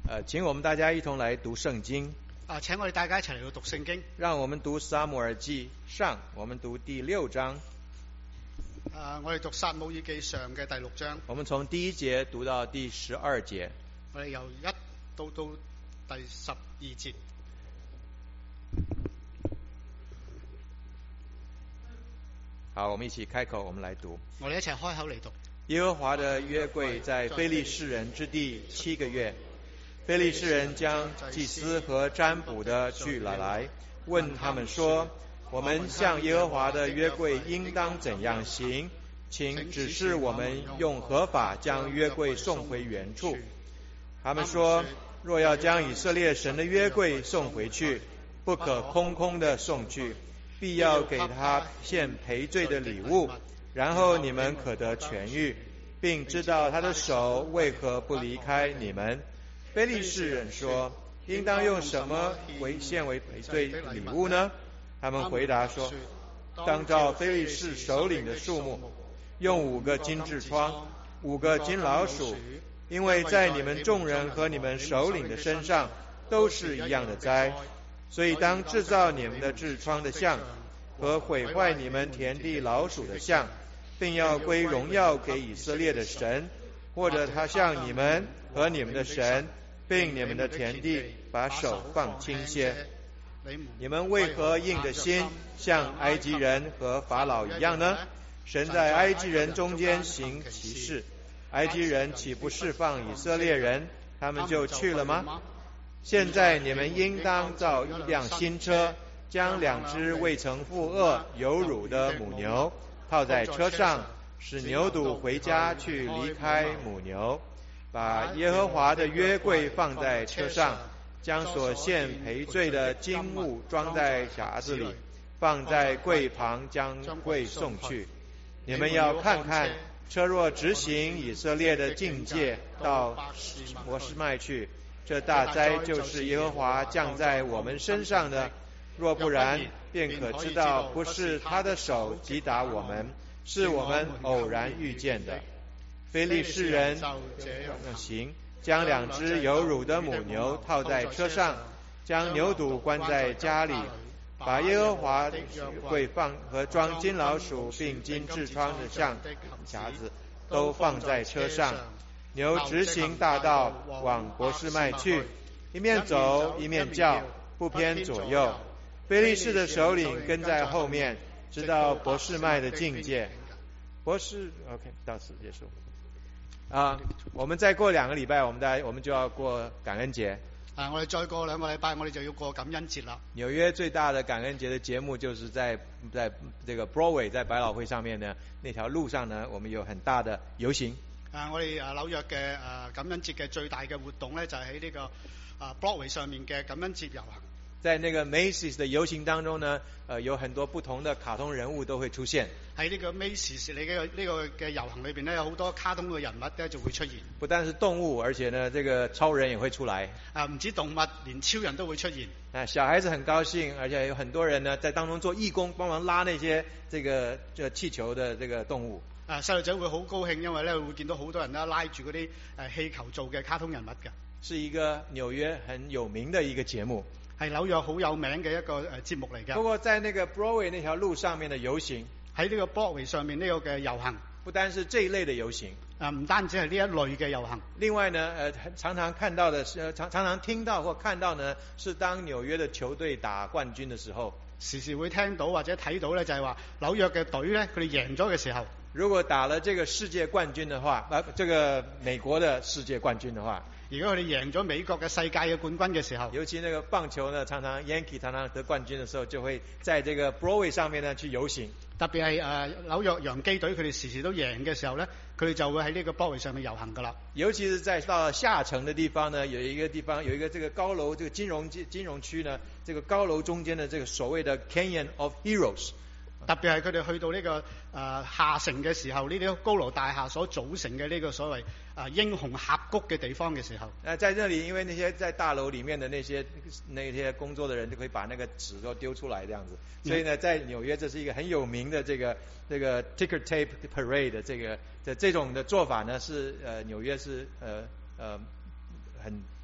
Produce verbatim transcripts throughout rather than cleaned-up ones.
呃，請我們大家一同來讀聖經。 啊，請我哋大家一齊嚟到讀聖經。 讓我們讀撒母耳記上，我們讀第六章。 啊，我哋讀撒母耳記上嘅第六章。 我們從第一節讀到第十二節。 我哋由一到到第十二節。 好，我們一起開口，我們來讀。 我哋一齊開口嚟讀。 耶和華的約櫃在非利士人之地七個月。非利士人將祭司和占卜的聚了來，問他們說：我們向耶和華的約櫃應當怎樣行？請指示我們用何法將約櫃送回原處。他們說：若要將以色列神的約櫃送回去，不可空空的送去，必要給他獻賠罪的禮物，然後你們可得痊癒，並知道他的手為何不離開你們。非利士人說：應當用什麼為獻為賠罪禮物呢？他們回答說：當照非利士首領的數目，用五個金痔瘡，五個金老鼠，因為在你們眾人和你們首領的身上都是一樣的災，所以當製造你們的痔瘡的像和毀壞你們田地老鼠的像，並要歸榮耀給以色列的神，或者他向你們和你們的神並你們的田地把手放輕些。你們為何硬着心像埃及人和法老一樣呢？神在埃及人中間行奇事，埃及人豈不釋放以色列人，他們就去了嗎？現在你們應當造一輛新車，將兩隻未曾負軛有乳的母牛套在車上，使牛犢回家去離開母牛，把耶和華的約櫃放在車上，將所獻賠罪的金物裝在匣子裡，放在櫃旁，將櫃送去。你們要看看，車若直行以色列的境界到伯示麥去，這大災就是耶和華降在我們身上的。若不然，便可知道不是他的手擊打我們，是我們偶然遇見的。非利士人行，將兩隻有乳的母牛套在車上，將牛犢關在家裡，把耶和華櫃放和裝金老鼠並金痔瘡的像匣子都放在車上。牛直行大道往伯示麥去，一面走一面叫，不偏左右。非利士的首領跟在後面，直到伯示麥的境界。伯示 OK 到此結束。啊，我們再過兩個禮拜，我們大我們就要過感恩節。 啊，我哋再過兩個禮拜，我哋就要過感恩節啦。 紐約最大的感恩節的節目，就是在在這個 Broadway 在百老匯上面呢，那條路上呢，我們有很大的遊行。 啊，我哋啊紐約嘅啊感恩節嘅最大嘅活動咧，就係喺呢個啊 Broadway 上面嘅感恩節遊行。 在那個 Macy's 的遊行當中呢，呃，有很多不同的卡通人物都會出現。 喺呢個 Macy's 你嘅呢個嘅遊行裏邊呢，有好多卡通嘅人物咧就會出現。 不但是動物，而且呢，這個超人也會出來。 啊，唔止動物，連超人都會出現。 啊，小孩子很高興，而且有很多人呢在當中做義工，幫忙拉那些這個這氣球的這個動物。 啊，細路仔會好高興，因為咧會見到好多人啦拉住嗰啲誒氣球做嘅卡通人物㗎。 是一個紐約很有名的一個節目。 係紐約好有名嘅一個誒節目嚟㗎。 不過在那個 Broadway 那條路上面的遊行，喺呢個 Broadway 上面呢個嘅遊行， 不單是這一類的遊行， 啊唔單止係呢一類嘅遊行。 另外呢，呃常常看到的是，常常常聽到或看到呢，是當紐約的球隊打冠軍的時候， 時時會聽到或者睇到咧，就係話紐約嘅隊咧，佢哋贏咗嘅時候， 如果打了這個世界冠軍的話，啊，這個美國的世界冠軍的話。 如果佢哋贏咗美國嘅世界嘅冠軍嘅時候， 尤其那個棒球呢，常常 Yankee 常常得冠軍的時候，就會在這個 Broadway 上面呢去遊行。特別係誒紐約洋基隊，佢哋時時都贏嘅時候呢，佢哋就會喺呢個 Broadway 上面遊行㗎啦。尤其是在到下城的地方呢，有一個地方有一個這個高樓，這個金融金融區呢，這個高樓中間的這個所謂的 Canyon of Heroes。特別係佢哋去到呢、這個誒、呃、下城嘅時候，呢啲高樓大廈所組成嘅呢個所謂誒、呃、英雄峽谷嘅地方嘅時候，誒，在這裡，因為那些在大樓裡面的那些那些工作的人就可以把那個紙都丟出來，這樣子。所以呢，在紐約這是一個很有名的這個這個 ticker tape parade 這個這這種的做法呢，是呃紐約是呃呃很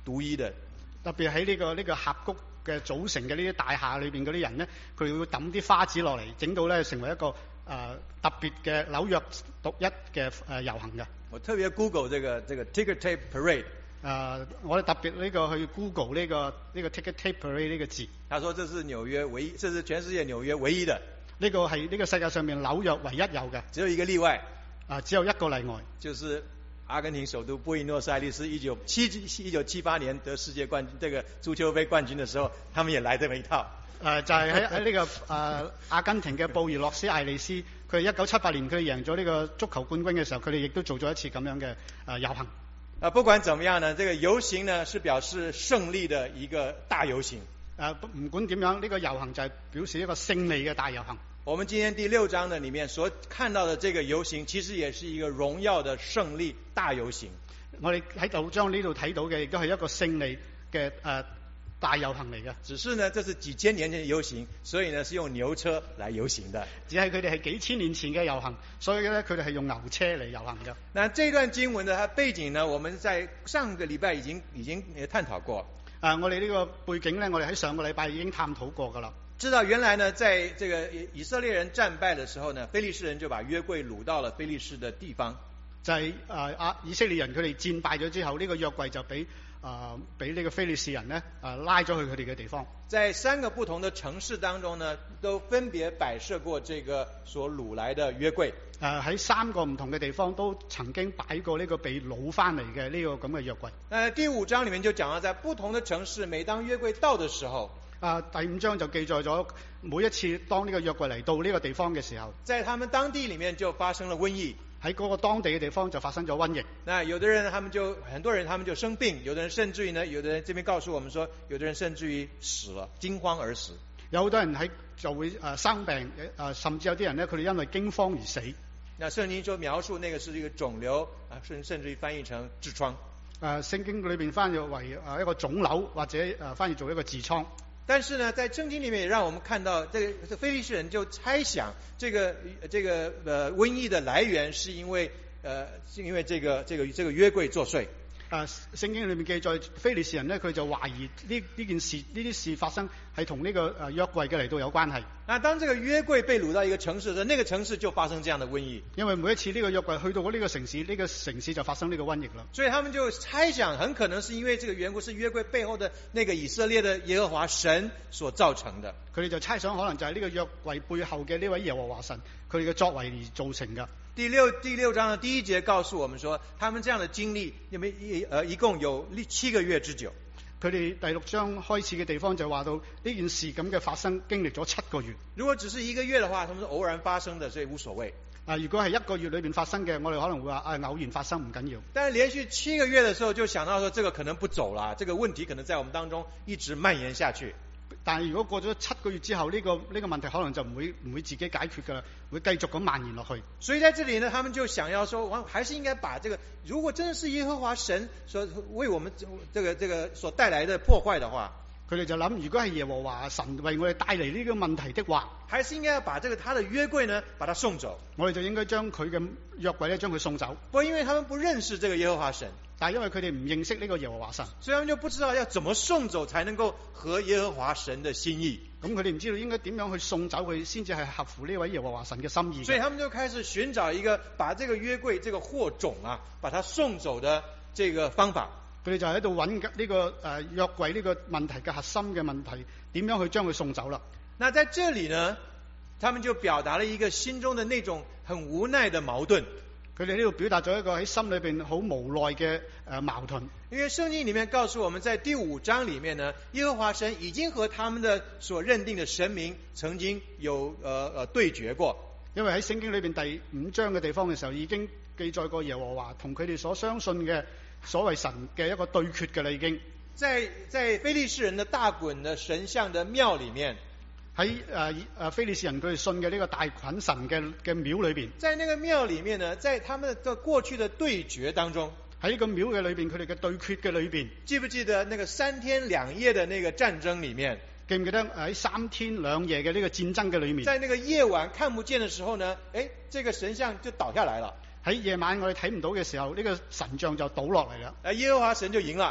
獨一的。 特別喺呢個呢個峽谷嘅組成嘅呢啲大廈裏邊嗰啲人咧，佢哋會抌啲花紙落嚟，整到咧成為一個誒、呃、特別嘅紐約獨一嘅誒遊行嘅。 我特別 Google 這個這個 Ticker Tape Parade。 誒、呃，我哋特別呢個去 Google 呢、這個呢、這個 Ticker Tape Parade 呢個字。 他說這是紐約唯一，這是全世界紐約唯一的。 呢個係呢個世界上面紐約唯一有嘅。 只有一個例外。 啊、呃，只有一個例外。就是阿根廷首都布宜諾斯艾利斯一九七一九七八年得世界冠軍，這個足球杯冠軍的時候，他們也來這麼一套。 誒、呃，就係喺喺呢個誒、呃、阿根廷嘅布宜諾斯艾利斯，佢一九七八年佢贏咗呢個足球冠軍嘅時候，佢哋亦都做咗一次咁樣嘅誒遊行。 啊，不管怎麼樣呢，這個遊行呢是表示勝利的一個大遊行。 誒，唔管點樣，呢個遊行就係表示一個勝利嘅大遊行。 我們今天第六章呢裏面所看到的這個遊行，其實也是一個榮耀的勝利大遊行。 我哋喺六章呢度睇到嘅，亦都係一個勝利嘅誒大遊行嚟嘅。 只是呢，這是幾千年前嘅遊行，所以呢是用牛車來遊行的。 只係佢哋係幾千年前嘅遊行，所以咧佢哋係用牛車嚟遊行嘅。 那這段經文的它背景呢，我們在上個禮拜已經已經探討過。 誒，我哋呢個背景咧，我哋喺上個禮拜已經探討過㗎啦。 知道原來呢，在這個以色列人戰敗的時候呢，非利士人就把約櫃擄到了非利士的地方。 就係誒阿以色列人佢哋戰敗咗之後，呢、這個約櫃就俾誒俾呢個非利士人呢誒、呃、拉咗去佢哋嘅地方。 在三個不同的城市當中呢，都分別擺設過這個所擄來的約櫃。 誒喺三個唔同嘅地方都曾經擺過呢個被擄翻嚟嘅呢個咁嘅約櫃。 誒第五章裡面就講到，在不同的城市，每當約櫃到的時候。 啊，第五章就記載咗每一次當呢個約櫃嚟到呢個地方嘅時候， 在他們當地裡面就發生了瘟疫。 喺嗰個當地嘅地方就發生咗瘟疫。 那有的人他們就很多人他們就生病，有的人甚至於呢，有的人這邊告訴我們說，有的人甚至於死了，驚慌而死。 有好多人喺就會誒、呃、生病，誒、呃、甚至有啲人呢，佢哋因為驚慌而死。 那聖經就描述那個是一個腫瘤啊，甚甚至於翻譯成痔瘡。誒、 呃、聖經裏邊翻譯為誒一個腫瘤，或者誒、呃、翻譯做一個痔瘡。 但是呢，在聖經裡面也讓我們看到，這個非利士人就猜想，這個這個呃瘟疫的來源是因為呃是因為這個這個這個約櫃作祟。 誒聖經裏面記載，非利士人呢，佢就懷疑呢呢件事呢啲事發生係同呢個誒約櫃嘅嚟到有關係。 那當這個約櫃被擄到一個城市的時候，那個城市就發生這樣的瘟疫。 因為每一次呢個約櫃去到呢個城市，呢、這個城市就發生呢個瘟疫啦。 所以他們就猜想，很可能是因為這個緣故，是約櫃背後的那個以色列的耶和華神所造成的。 佢哋就猜想，可能就係呢個約櫃背後嘅呢位耶和華神，佢哋嘅作為而造成嘅。 第六第六章的第一節告訴我們說，他們這樣的經歷，因為一呃一共有七個月之久。 佢哋第六章開始嘅地方就話到呢件事咁嘅發生，經歷咗七個月。 如果只是一個月的話，他們是偶然發生的，所以無所謂。 啊，如果係一個月裏邊發生嘅，我哋可能會話啊偶然發生唔緊要。 但係連續七個月的時候，就想到說，這個可能不走啦，這個問題可能在我們當中一直蔓延下去。 但係如果過咗七個月之後，呢、這個呢、這個問題可能就唔會唔會自己解決㗎啦，會繼續咁蔓延落去。 所以在這裡呢，他們就想要說，我還是應該把這個，如果真的是耶和華神所為我們這個這個所帶來的破壞的話， 佢哋就諗，如果係耶和華神為我哋帶嚟呢個問題的話， 還是應該要把這個他的約櫃呢，把它送走。 我哋就應該將佢嘅約櫃咧，將佢送走。 不過因為他們不認識這個耶和華神， 但係因為佢哋唔認識呢個耶和華神， 所以他們就不知道要怎麼送走才能夠合耶和華神的心意。 咁佢哋唔知道應該點樣去送走佢，先至係合乎呢位耶和華神嘅心意。 所以他們就開始尋找一個把這個約櫃這個禍種啊，把它送走的這個方法。 佢哋就喺度揾呢個誒、呃、約櫃呢個問題嘅核心嘅問題，點樣去將佢送走啦？ 那在這裡呢，他們就表達了一個心中的那種很無奈的矛盾。 佢哋呢度表達咗一個喺心裏邊好無奈嘅誒矛盾。 因為聖經裡面告訴我們在第五章裡面呢，耶和華神已經和他們的所認定的神明曾經有呃呃對決過。 因為喺聖經裏邊第五章嘅地方嘅時候，已經記載過耶和華同佢哋所相信嘅所謂神嘅一個對決嘅啦，已經。在在非利士人的大袞的神像的廟裡面，喺誒誒非利士人佢哋信嘅呢個大袞神嘅嘅廟裏邊，在那個廟裡面呢，在他們的過去的對決當中，喺呢個廟嘅裏邊，佢哋嘅對決嘅裏邊，記不記得那個三天兩夜嘅那個戰爭裡面？記唔記得喺三天兩夜嘅呢個戰爭嘅裏面？在那個夜晚看不見嘅時候呢，誒，這個神像就倒下來了。喺夜晚我哋睇唔到嘅時候，呢個神像就倒落嚟啦。誒，耶和華神就贏啦。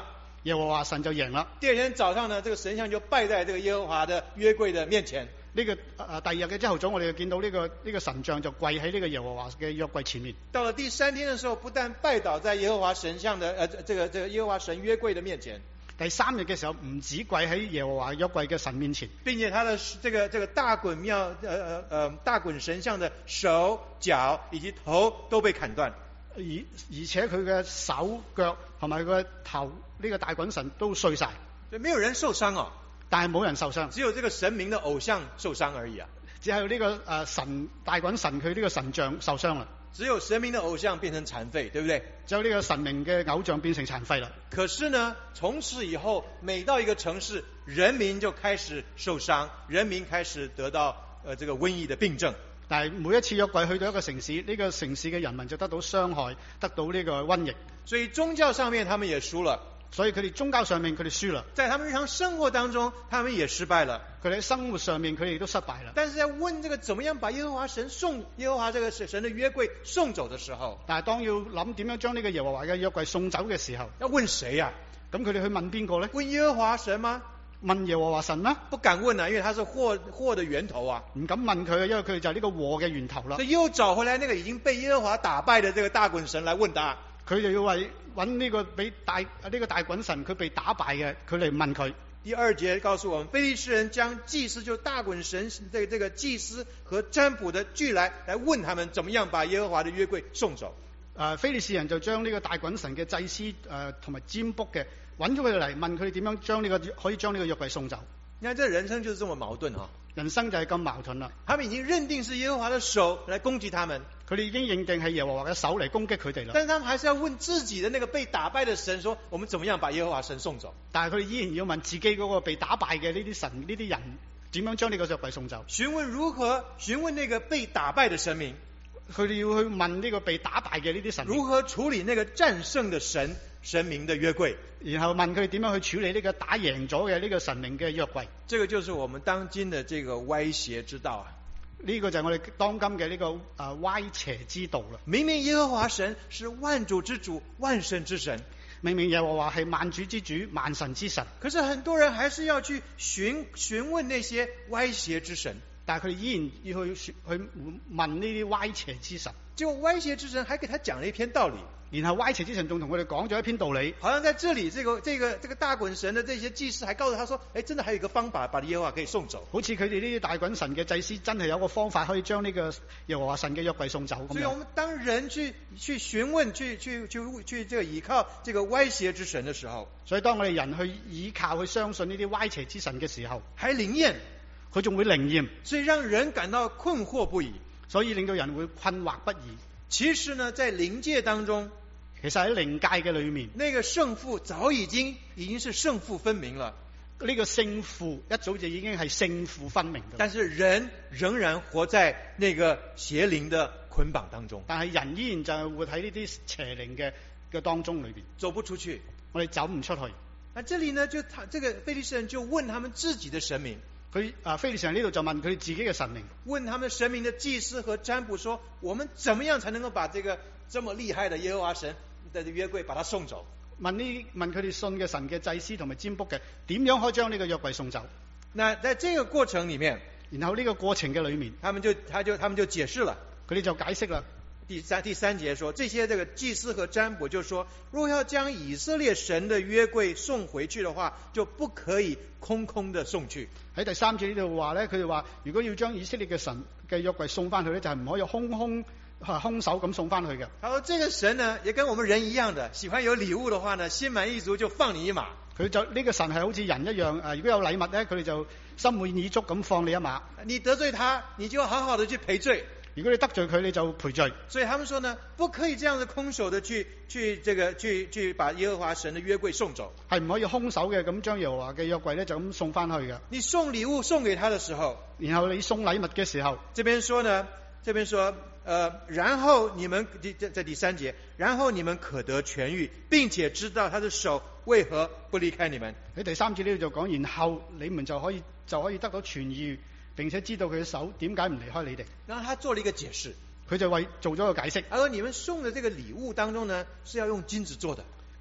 耶和華神就贏啦。 第二天早上呢，這個神像就拜在這個耶和華的約櫃的面前。 呢、這個啊第二日嘅朝頭早，我哋就見到呢、這個呢、這個神像就跪喺呢個耶和華嘅約櫃前面。 到了第三天的時候，不但拜倒在耶和華神像的呃這個這個耶和華神約櫃的面前。 第三日嘅時候，唔止跪喺耶和華約櫃嘅神面前， 並且他的這個這個大袞廟呃呃呃大袞神像的手腳以及頭都被砍斷， 而而且佢嘅手腳同埋佢嘅頭呢、這個大袞神都碎晒， 對，沒有人受傷哦， 但係冇人受傷， 只有這個神明的偶像受傷而已啊， 只係呢、這個誒、呃、神大袞神佢呢個神像受傷啦。 只有神明的偶像變成殘廢，對不對？ 只有呢個神明嘅偶像變成殘廢啦。 可是呢，從此以後，每到一個城市，人民就開始受傷，人民開始得到呃這個瘟疫的病症。 但係每一次約櫃去到一個城市，呢、這個城市嘅人民就得到傷害，得到呢個瘟疫。 所以宗教上面他們也輸了。 所以佢哋宗教上面佢哋輸啦， 在他們日常生活當中，他們也失敗了。 佢哋喺生活上面佢哋都失敗啦。 但是在問這個怎麼樣把耶和華神送耶和華這個神的約櫃送走的時候， 但係當要諗點樣將呢個耶和華嘅約櫃送走嘅時候， 要問誰呀？ 咁佢哋去問邊個咧？ 問耶和華神嗎？ 問耶和華神嗎？ 不敢問啊，因為他是禍禍的源頭啊。 唔敢問佢，因為佢哋就係呢個禍嘅源頭啦。 所以又找回來那個已經被耶和華打敗的這個大袞神來問答。 佢就要為揾呢個俾大呢、這個大袞神佢被打敗嘅，佢嚟問佢。 第二節告訴我們，非利士人將祭司就大袞神這這個祭司和占卜的聚來，來問他們怎麼樣把耶和華的約櫃送走。 誒、呃，非利士人就將呢個大袞神嘅祭司誒同埋占卜嘅揾咗佢哋嚟問佢哋點樣將呢、這個可以將呢個約櫃送走。 你看，這人生就是這麼矛盾啊！ 人生就係咁矛盾啦。 他們已經認定是耶和華的手來攻擊他們， 佢哋已經認定係耶和華嘅手嚟攻擊佢哋啦。 但是他們還是要問自己的那個被打敗的神，說：我們怎麼樣把耶和華神送走？ 但係佢哋依然要問自己嗰個被打敗嘅呢啲神呢啲人，點樣將呢個約櫃送走？ 詢問如何？詢問那個被打敗的神明， 佢哋要去問呢個被打敗嘅呢啲神明， 如何處理那個戰勝的神神明的約櫃？ 然後問佢哋點樣去處理呢個打贏咗嘅呢個神明嘅約櫃？ 這個就是我們當今的這個歪邪之道啊！ 呢個就係我哋當今嘅呢個啊歪邪之道啦。 明明耶和華神是萬主之主、萬神之神， 明明耶和華係萬主之主、萬神之神， 可是很多人還是要去詢詢問那些歪邪之神， 但係佢哋依然要去去問呢啲歪邪之神。 結果歪邪之神還給他講了一篇道理。 然後歪邪之神仲同佢哋講咗一篇道理， 好像在這裏，這個這個這個大袞神的這些祭司還告訴他說：哎，真的還有一個方法，把耶和華可以送走。 好似佢哋呢啲大袞神嘅祭司真係有個方法可以將呢個耶和華神嘅約櫃送走咁樣。 所以我們當人去去詢問、去去去去，去這個倚靠這個歪邪之神的時候， 所以當我哋人去倚靠、去相信呢啲歪邪之神嘅時候， 還靈驗， 佢仲會靈驗， 所以讓人感到困惑不已， 所以令到人會困惑不已。 其實呢，在靈界當中， 其實喺靈界嘅裏面， 那個勝負早已經已經是勝負分明了。 呢個勝負一早就已經係勝負分明嘅。 但是人仍然活在那個邪靈的捆綁當中。 但係人依然就係活喺呢啲邪靈嘅嘅當中裏邊， 走不出去， 我哋走唔出去。 那這裏呢，就他這個非利士人就問他們自己的神明。 佢啊，非利士人呢度就問佢哋自己嘅神明， 問他們神明的祭司和占卜說：我們怎麼樣才能夠把這個這麼厲害的耶和華神的約櫃把它送走？ 問呢問佢哋信嘅神嘅祭司同埋占卜嘅，點樣可以將呢個約櫃送走？ 那在這個過程裏面， 然後呢個過程嘅裏面， 他們就他就他們就解釋了， 佢哋就解釋啦。 第三第三節說，這些這個祭司和占卜就說，若要將以色列神的約櫃送回去的話，就不可以空空的送去。 喺第三節呢度話咧，佢哋話如果要將以色列嘅神嘅約櫃送翻去咧，就係、是、唔可以空空啊空手咁送翻去嘅。 他說：這個神呢，也跟我們人一樣的，喜歡有禮物的話呢，心滿意足就放你一馬。 佢就呢、這個神係好似人一樣，誒、呃，如果有禮物咧，佢哋就心滿意足咁放你一馬。 你得罪他，你就好好的去賠罪。 如果你得罪佢，你就賠罪。 所以他們說呢，不可以這樣子空手的去去這個去去把耶和華神的約櫃送走， 係唔可以空手嘅咁將耶和華嘅約櫃咧就咁送翻去嘅。 你送禮物送給他的時候， 然後你送禮物嘅時候， 這邊說呢，這邊說，呃，然後你們在在第三節，然後你們可得痊愈，並且知道他的手為何不離開你們。 喺第三節呢度就講，然後你們就可以就可以得到痊愈。並且知道佢嘅手點解唔離開你哋。 然後他做了一個解釋， 佢就為做咗個解釋。 他說：你們送的這個禮物當中呢，是要用金子做的。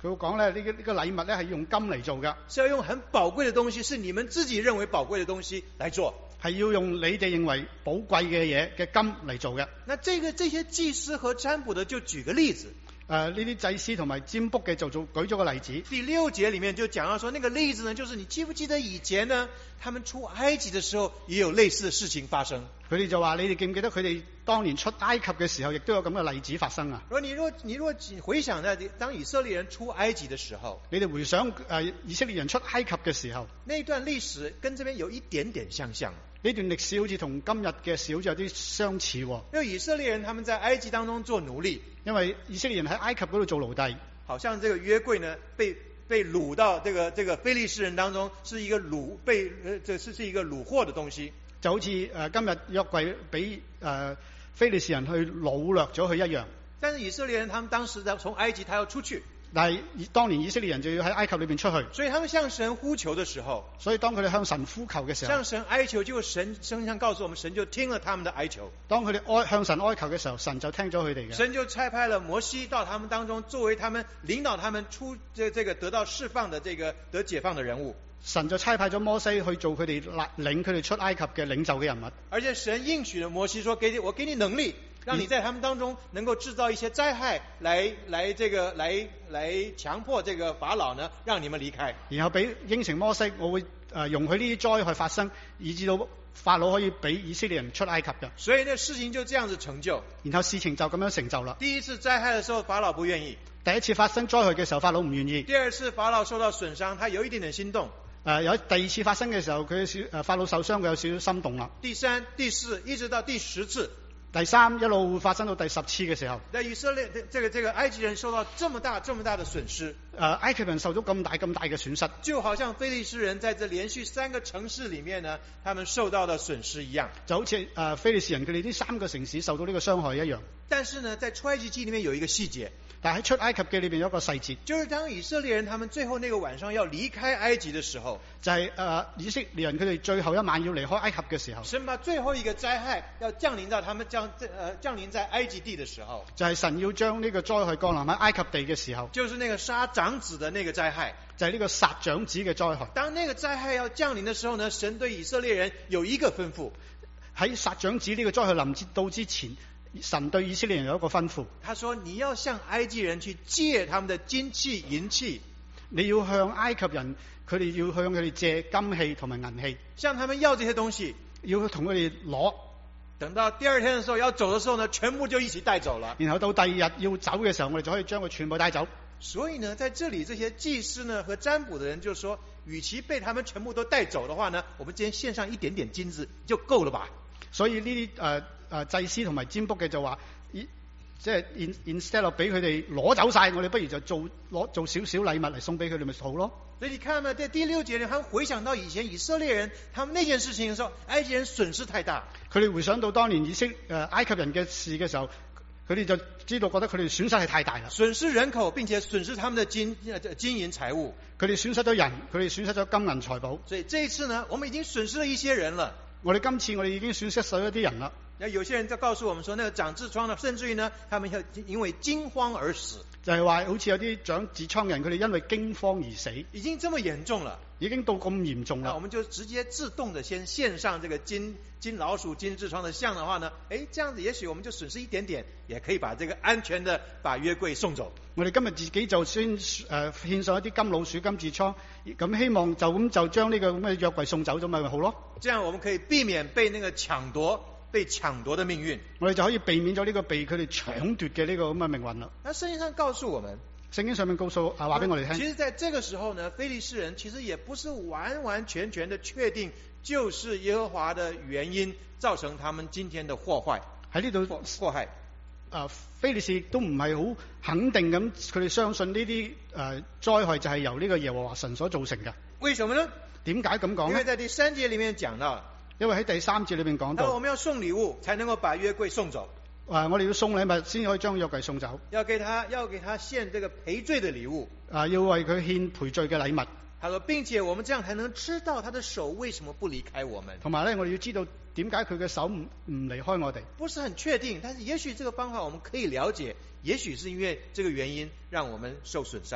佢會講咧呢個呢個禮物咧係用金嚟做嘅， 是要用很寶貴的東西，是你們自己認為寶貴的東西來做， 係要用你哋認為寶貴嘅嘢嘅金嚟做嘅。 那這個這些祭司和占卜的就舉個例子。 誒呢啲祭司同埋占卜嘅就做舉咗個例子。 第六節裡面就講到說，那個例子呢，就是你記不記得以前呢，他們出埃及的時候也有類似的事情發生。 佢哋就話：你哋記唔記得佢哋當年出埃及嘅時候，亦都有咁嘅例子發生啊？ 如果你若你若回想呢，當以色列人出埃及的時候， 你哋回想誒、呃、以色列人出埃及嘅時候， 那段歷史跟這邊有一點點相像。 呢段歷史好似同今日嘅事好似有啲相似喎。 因為以色列人他們在埃及當中做奴隸， 因為以色列人喺埃及嗰度做奴隸， 好像這個約櫃呢被被擄到這個這個非利士人當中，是一個擄被呃這是是一個擄獲的東西， 就好似誒、呃、今日約櫃俾誒非利士人去擄掠咗佢一樣。 但是以色列人他們當時從埃及他要出去。 但係當年以色列人就要喺埃及裏邊出去， 所以他們向神呼求的時候， 所以當佢哋向神呼求嘅時候， 向神哀求，結果神聖上告訴我們，神就聽了他們的哀求。 當佢哋哀向神哀求嘅時候，神就聽咗佢哋嘅。 神就差派了摩西到他們當中，作為他們領導他們出這這個得到釋放的這個得解放的人物。 神就差派咗摩西去做佢哋領佢哋出埃及嘅領袖嘅人物。 而且神應許了摩西說：給我給你能力，讓你在他們當中能夠製造一些災害來，來來這個來來強迫這個法老呢，讓你們離開。 然後俾應承摩西，我會誒、呃、容許呢啲災害發生，以至到法老可以俾以色列人出埃及嘅。 所以呢事情就這樣子成就。 然後事情就咁樣成就啦。 第一次災害的時候，法老不願意； 第一次發生災害嘅時候，法老唔願意； 第二次法老受到損傷，他有一點點心動。 誒、呃、有第二次發生嘅時候，佢少誒法老受傷，佢有少少心動啦。 第三、第四，一直到第十次。 第三一路會發生到第十次嘅時候， 在以色列這個這個埃及人受到這麼大這麼大的損失， 誒、呃、埃及人受咗咁大咁大嘅損失， 就好像非利士人在這連續三個城市裡面呢，他們受到的損失一樣， 就好似誒、呃、非利士人佢哋呢三個城市受到呢個傷害一樣。 但是呢，在出埃及記裡面有一個細節， 但喺出埃及記裏邊有一個細節， 就是當以色列人他們最後那個晚上要離開埃及的時候， 就係、是、誒、呃、以色列人佢哋最後一晚要離開埃及嘅時候， 神把最後一個災害要降臨到他們降誒、呃、降臨在埃及地的時候， 就係神要將呢個災害降臨喺埃及地嘅時候， 就是那個殺長子的那個災害， 就係呢個殺長子嘅災害。 當那個災害要降臨的時候呢，神對以色列人有一個吩咐， 喺殺長子呢個災害臨到之前，神對以色列人有一個吩咐， 他說你要向埃及人去借他們的金器銀器， 你要向埃及人，佢哋要向佢哋借金器同埋銀器， 向他們要這些東西， 要同佢哋攞。 等到第二天的時候要走的時候呢，全部就一起帶走了。 然後到第二日要走嘅時候，我哋就可以將佢全部帶走。 所以呢，在這裡這些祭司呢和占卜的人就說，與其被他們全部都帶走的話呢，我們今天獻上一點點金子就夠了吧。 所以呢啲誒誒祭司同埋占卜嘅就話，即係 instead of 俾佢哋攞走晒，我哋不如就做攞做少少禮物嚟送俾佢哋咪好咯。 所以你看呢，在第六節呢，他們回想到以前以色列人他們那件事情嘅時候，埃及人損失太大。 佢哋回想到當年以色誒、呃、埃及人嘅事嘅時候，佢哋就知道覺得佢哋損失係太大啦。 損失人口，並且損失他們的金金銀財物。 佢哋損失咗人，佢哋損失咗金銀財寶。 所以這一次呢，我們已經損失了一些人了。 我哋今次我哋已經損失咗一啲人啦。 那有些人就告訴我們說，那個長痔瘡呢，甚至於呢，他們要因為驚慌而死。就係話，好似有啲長痔瘡人，佢哋因為驚慌而死，已經這麼嚴重了，已經到咁嚴重啦。我們就直接自動的先獻上這個金金老鼠、金痔瘡的像的話呢，誒，這樣子也許我們就損失一點點，也可以把這個安全的把約櫃送走。我哋今日自己就先誒獻上一啲金老鼠、金痔瘡，咁希望就咁就將呢個咁嘅約櫃送走咗咪好咯？這樣我們可以避免被那個搶奪。被搶奪的命運，我哋就可以避免咗呢個被佢哋搶奪嘅呢個咁嘅命運啦。那聖經上告訴我們，聖經上面告訴啊話俾我哋聽，其實在這個時候呢，非利士人其實也不是完完全全的確定，就是耶和華的原因造成他們今天的禍壞。喺呢度禍害，啊非利士都唔係好肯定咁，佢哋相信呢啲誒災害就係由呢個耶和華神所造成嘅。為什麼呢？點解咁講呢？因為在第三節裏面講到。因為喺第三節裏邊講到，我們要送禮物才能夠把約櫃送走。啊，我哋要送禮物先可以將約櫃送走。要給他，要給他獻這個賠罪的禮物。啊，要為佢獻賠罪嘅禮物。他說，並且我們這樣才能知道他的手為什麼不離開我們。同埋咧，我哋要知道點解佢嘅手唔唔離開我哋。不是很確定，但是也許這個方法我們可以了解，也許是因為這個原因讓我們受損失。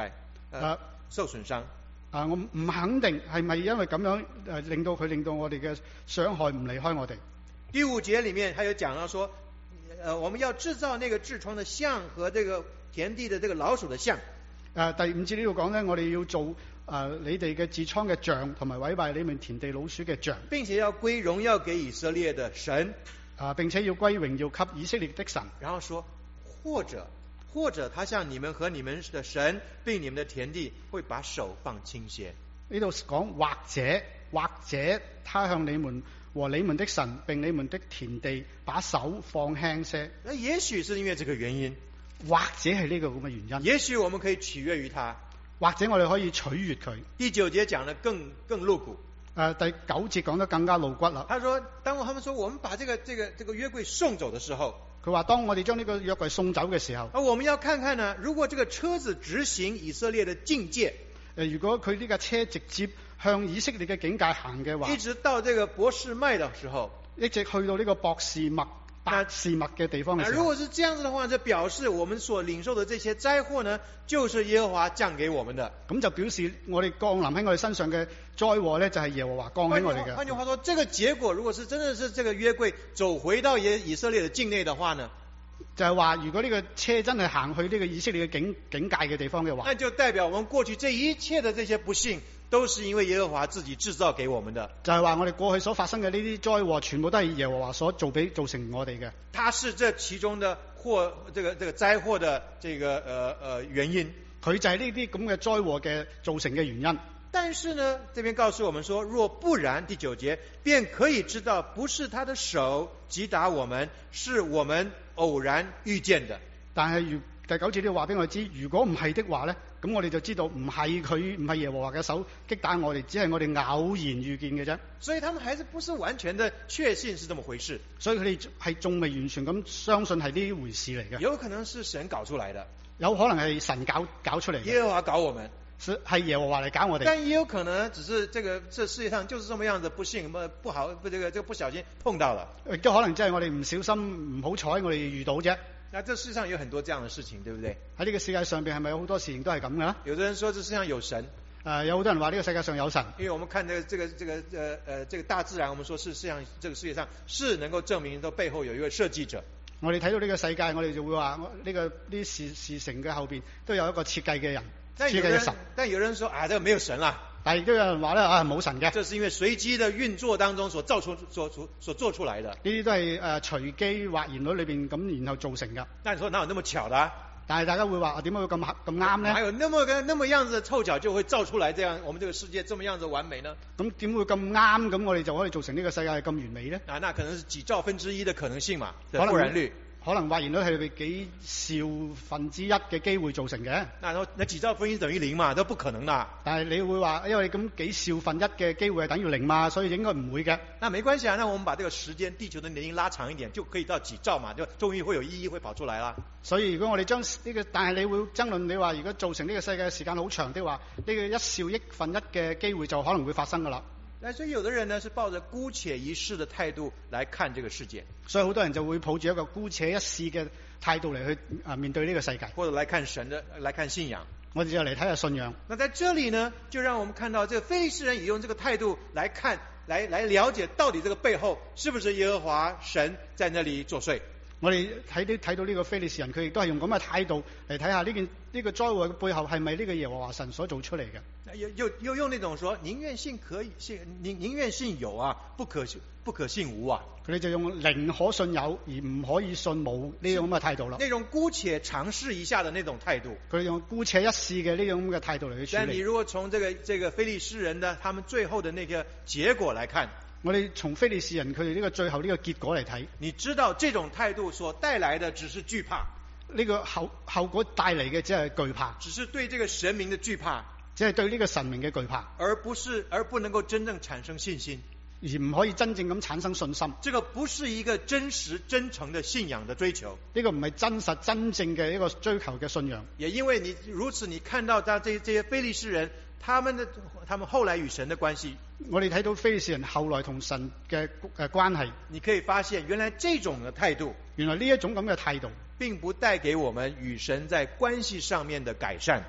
呃受損傷。 啊，我唔肯定係咪因為咁樣誒、呃、令到佢令到我哋嘅傷害唔離開我哋。 第五節裡面，他有講到說，呃，我們要製造那個痔瘡的像和這個田地的這個老鼠的像。 誒第五節呢度講咧，我哋要做誒、呃、你哋嘅痔瘡嘅像，同埋毀壞你們田地老鼠嘅像。 並且要歸榮耀給以色列的神。 啊，並且要歸榮耀給以色列的神。 然後說，或者或者他向你們和你們的神並你們的田地會把手放輕些。 呢度講或者或者他向你們和你們的神並你們的田地把手放輕些。 那也許是因為這個原因， 或者係呢個咁嘅原因。 也許我們可以取悅於他， 或者我哋可以取悅佢。 第九節講得更更露骨。 誒、呃、第九節講得更加露骨啦。 他說，當他們說我們把這個這個這個約櫃送走的時候， 佢話當我哋將呢個約櫃送走嘅時候， 啊，我們要看看呢，如果這個車子直行以色列的境界， 誒、呃、如果佢呢架車直接向以色列嘅境界行嘅話， 一直到這個博士麥的時候， 一直去到呢個博士麥伯示麥嘅地方嘅時候， 如果是這樣子的話，就表示我們所領受的這些災禍呢，就是耶和華降給我們的。 咁就表示我哋降臨喺我哋身上嘅災禍呢，就係耶和華降喺我哋嘅。 換句話說，這個結果如果是真的是這個約櫃走回到耶以色列的境內的話呢， 就係話如果呢個車真係行去呢個以色列嘅境境界嘅地方嘅話， 那就代表我們過去這一切的這些不幸，都是因為耶和華自己製造給我們的。 就係話我哋過去所發生嘅呢啲災禍，全部都係耶和華所做俾造成我哋嘅。 他是這其中的禍，這個這個災禍的這個呃呃原因。 佢就係呢啲咁嘅災禍嘅造成嘅原因。 但是呢，這邊告訴我們說，若不然，第九節便可以知道，不是他的手擊打我們，是我們偶然遇見的。 但係如第九節都話俾我哋知，如果唔係的話呢，咁我哋就知道唔係佢唔係耶和華嘅手擊打我哋，只係我哋偶然遇見嘅啫。 所以他們還是不是完全的確信是這麼回事。 所以佢哋係仲未完全咁相信係呢回事嚟嘅。 有可能是神搞出來的， 有可能係神搞搞出嚟嘅。 耶和華搞我們， 是係耶和華嚟搞我哋。 但也有可能只是這個這世界上就是這麼樣子，不幸不不好不這個這個不小心碰到了。 亦都可能真係我哋唔小心唔好彩，我哋遇到啫。 那這世上有很多這樣的事情，對不對？ 喺呢個世界上邊係咪有好多事情都係咁嘅咧？ 有的人說這世上有神， 誒、呃，有好多人話呢個世界上有神。 因為我們看這個這個這個呃呃這個大自然，我們說是世上這個世界上是能夠證明都背後有一位設計者。 我哋睇到呢個世界，我哋就會話呢個呢事事成嘅後邊都有一個設計嘅人，設計嘅神。 但有人說啊，這個沒有神啦。 但係亦都有人話咧啊，冇神嘅。 這是因為隨機的運作當中所造出、所所所做出來的。 呢啲都係誒隨機或然率裏邊咁然後造成嘅。 但係說哪有那麼巧的啊？ 但係大家會話啊，點解會咁咁啱呢？ 哪有那麼個那麼樣子湊巧就會造出來這樣我們這個世界這麼樣子完美呢？ 咁點會咁啱咁我哋就可以造成呢個世界係咁完美呢？ 啊，那可能是幾兆分之一的可能性嘛，的復燃率。 可能或然率係幾兆分之一嘅機會造成嘅。 那那幾兆分一等於零嘛，都不可能啦。 但係你會話，因為你咁幾兆分一嘅機會係等於零嘛，所以應該唔會嘅。 那沒關係啊，那我們把這個時間地球的年齡拉長一點，就可以到幾兆嘛，就終於會有意義會跑出來啦。 所以如果我哋將呢個，但係你會爭論你話，如果造成呢個世界時間好長的話，呢個一兆億分一嘅機會就可能會發生噶啦。 所以有的人呢是抱着姑且一試的態度來看這個世界， 所以好多人就會抱住一個姑且一試嘅態度嚟去啊面對呢個世界， 或者來看神的，來看信仰。 我哋就嚟睇下信仰。 那在這裡呢，就讓我們看到這個非利士人也用這個態度來看，來來了解到底這個背後是不是耶和華神在那裡作祟。 我哋睇啲睇到呢個非利士人，佢亦都係用咁嘅態度嚟睇下呢件呢、這個災禍嘅背後係咪呢個耶和華神所做出嚟嘅？ 又又又用那種說寧願信可以信，寧寧願信有啊，不可不可信無啊。 佢哋就用寧可信有而唔可以信冇呢種咁嘅態度啦。 那種姑且嘗試一下的那種態度。 佢哋用姑且一試嘅呢種咁嘅態度嚟去處理。 但你如果從這個這個非利士人的他們最後的那個結果來看， 我哋從非利士人佢哋呢個最後呢個結果嚟睇， 你知道這種態度所帶來的只是懼怕， 呢個後後果帶嚟嘅只係懼怕， 只是對這個神明的懼怕， 只係對呢個神明嘅懼怕， 而不是而不能夠真正產生信心， 而唔可以真正咁產生信心。 這個不是一個真實真誠的信仰的追求， 呢個唔係真實真正嘅一個追求嘅信仰。 也因為你如此，你看到他這這些非利士人，他們的他們後來與神的關係， 我哋睇到非利士人後來同神嘅誒關係， 你可以發現原來這種嘅態度， 原來呢一種咁嘅態度， 並不帶給我們與神在關係上面的改善。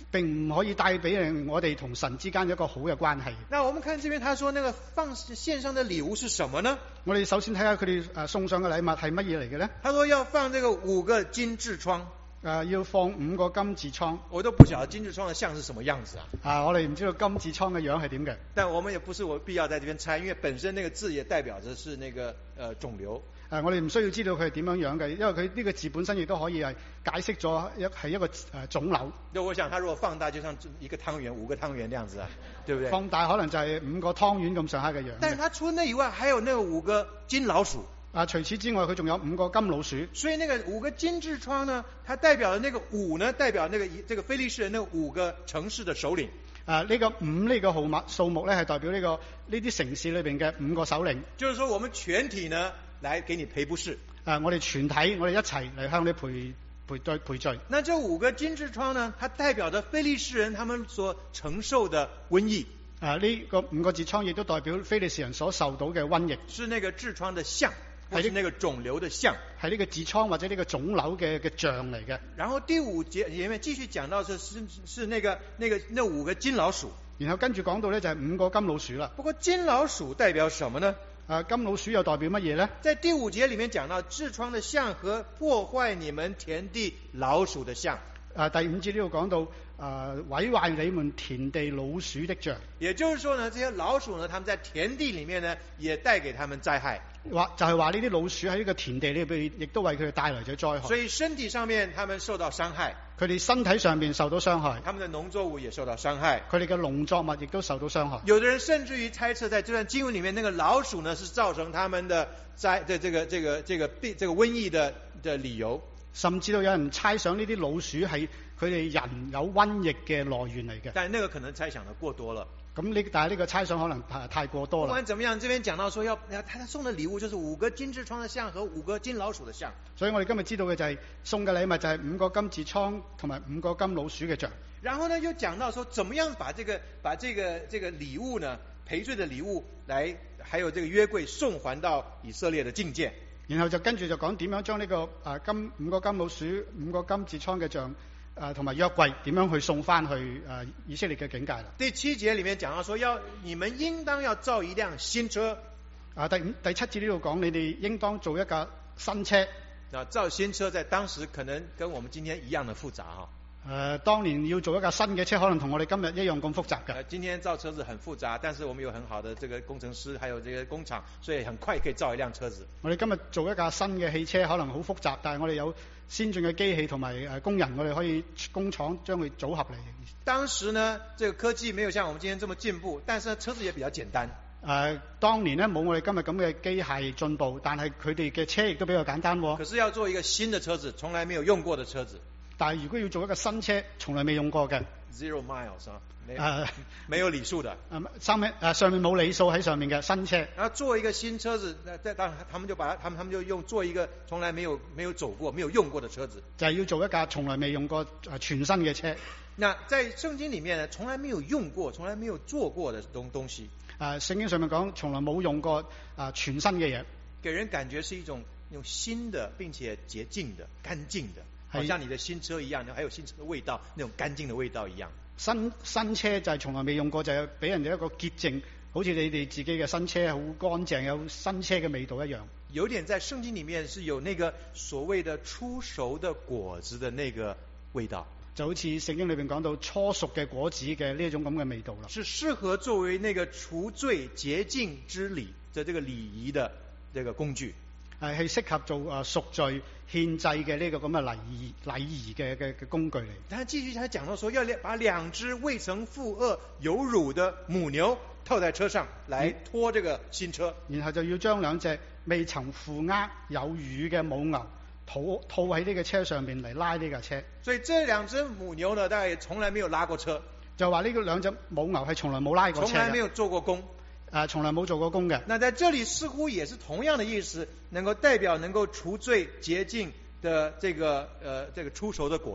並唔可以帶俾我哋同神之間一個好嘅關係。 那我們看這邊，他說那個放獻上的禮物是什麼呢？ 我哋首先睇下佢哋誒送上嘅禮物係乜嘢嚟嘅咧？ 他說要放這個五個金痔瘡。 誒、呃、要放五個金痔瘡， 我都不曉得金痔瘡的像是什麼樣子啊！ 啊，我哋唔知道金痔瘡嘅樣係點嘅。 但我們也不是我必要在這邊猜，因為本身那個字也代表着是那個呃腫瘤。 誒、呃，我哋唔需要知道佢係點樣樣嘅，因為佢呢個字本身亦都可以係解釋咗一係一個誒腫瘤。 就我想，他如果放大，就像一個湯圓，五個湯圓這樣子啊，對不對？ 放大可能就係五個湯圓咁上下嘅樣。 但係他除了那以外，還有那個五個金老鼠。 啊，除此之外，佢仲有五個金老鼠。 所以那個五個金痔瘡呢，它代表的那個五呢，代表那個這個非利士人那五個城市的首領。 啊，呢、這個五呢個號碼數目咧，係代表呢、這個呢啲城市裏邊嘅五個首領。 就是說，我們全體呢，來給你賠不是。 啊，我哋全體，我哋一齊嚟向你賠賠對賠罪。 那這五個金痔瘡呢，它代表着非利士人他們所承受的瘟疫。 啊，呢、這個五個痔瘡亦都代表非利士人所受到嘅瘟疫。 是那個痔瘡的像。係呢個腫瘤的像， 係呢個痔瘡或者呢個腫瘤嘅嘅像嚟嘅。 然後第五節裡面繼續講到是是是那個那個那五個金老鼠， 然後跟住講到咧就係五個金老鼠啦。 不過金老鼠代表什麼呢？ 啊，金老鼠又代表乜嘢咧？ 在第五節裡面講到痔瘡的像和破壞你們田地老鼠的像。 啊，第五節呢度講到啊，毀壞你們田地老鼠的像。 也就是說呢，這些老鼠呢，他們在田地裡面呢，也帶給他們災害。 話就係話呢啲老鼠喺呢個田地裏邊，亦都為佢哋帶來咗災害。 所以身體上面，他們受到傷害。 佢哋身體上面受到傷害。 他們的農作物也受到傷害。 佢哋嘅農作物亦都受到傷害。 有的人甚至於猜測，在這段經文裡面，那個老鼠呢，是造成他們的災的這個這個這個病這個瘟疫的的理由。 甚至到有人猜想呢啲老鼠係佢哋人有瘟疫嘅來源嚟嘅。 但係那個可能猜想得過多了。 咁呢？但係呢個猜想可能太太過多啦。 不管怎麼樣，這邊講到說要，他他送的禮物就是五個金痔瘡的像和五個金老鼠的像。 所以我哋今日知道嘅就係送嘅禮物就係五個金痔瘡同埋五個金老鼠嘅像。 然後呢，又講到說，怎麼樣把這個把這個這個禮物呢，賠罪的禮物來，還有這個約櫃送還到以色列的境界。 然後就跟住就講點樣將呢、這個啊金五個金老鼠、五個金痔瘡嘅像。誒同埋約櫃點樣去送翻去誒、呃、以色列嘅境界啦？ 第七節裡面講到說，要你們應當要造一輛新車。 啊，第五第七節呢度講，你哋應當做一架新車。 啊，造新車在當時可能跟我們今天一樣的複雜哈。 誒、呃，當年要做一架新嘅車，可能同我哋今日一樣咁複雜嘅。 呃，今天造車子很複雜，但是我們有很好的這個工程師，還有這個工廠，所以很快可以造一輛車子。 我哋今日做一架新嘅汽車，可能好複雜，但係我哋有先進嘅機器同埋誒工人，我哋可以工廠將佢組合嚟。 當時呢，這個科技沒有像我們今天這麼進步，但是呢，車子也比較簡單。 誒、呃，當年呢冇我哋今日咁嘅機械進步，但係佢哋嘅車亦都比較簡單喎。 可是要做一個新的車子，從來沒有用過的車子。 但係如果要做一個新車，從來未用過嘅 ，zero miles 啊，沒有， 呃、 沒有里數的， 誒上面誒上面冇里數喺上面嘅新車。 然後做一個新車子，那當然他們就把它，他們他們就用做一個從來沒有沒有走過、沒有用過的車子， 就係要做一架從來未用過誒全新嘅車。 那在聖經裡面呢，從來沒有用過、從來沒有做過的東東西。 誒、呃、聖經上面講，從來冇用過誒、呃、全新嘅嘢， 給人感覺是一種用新的並且潔淨的、乾淨的。好像你的新車一樣，還有新車的味道，那種乾淨的味道一樣。 新新車就係從來未用過，就係俾人哋一個潔淨，好似你哋自己嘅新車好乾淨，有新車嘅味道一樣。 有點在聖經裡面是有那個所謂的初熟的果子的那個味道， 就好似聖經裏邊講到初熟嘅果子嘅呢一種咁嘅味道啦。 是適合作為那個除罪潔淨之禮的這個禮儀的這個工具。 係係適合做誒贖罪獻祭嘅呢個咁嘅禮儀禮儀嘅嘅嘅工具嚟。 但係繼續佢講到說，要把兩隻未曾負軛有乳的母牛套在車上，來拖這個新車。 然後就要將兩隻未曾負軛有乳嘅母牛套套喺呢個車上面嚟拉呢架車。 所以這兩隻母牛呢，大概從來沒有拉過車。 就話呢個兩隻母牛係從來冇拉過車， 從來沒有做過工。 啊，從來冇做過工嘅。 那在這裡似乎也是同樣的意思，能夠代表能夠除罪潔淨的這個呃這個出熟的果子。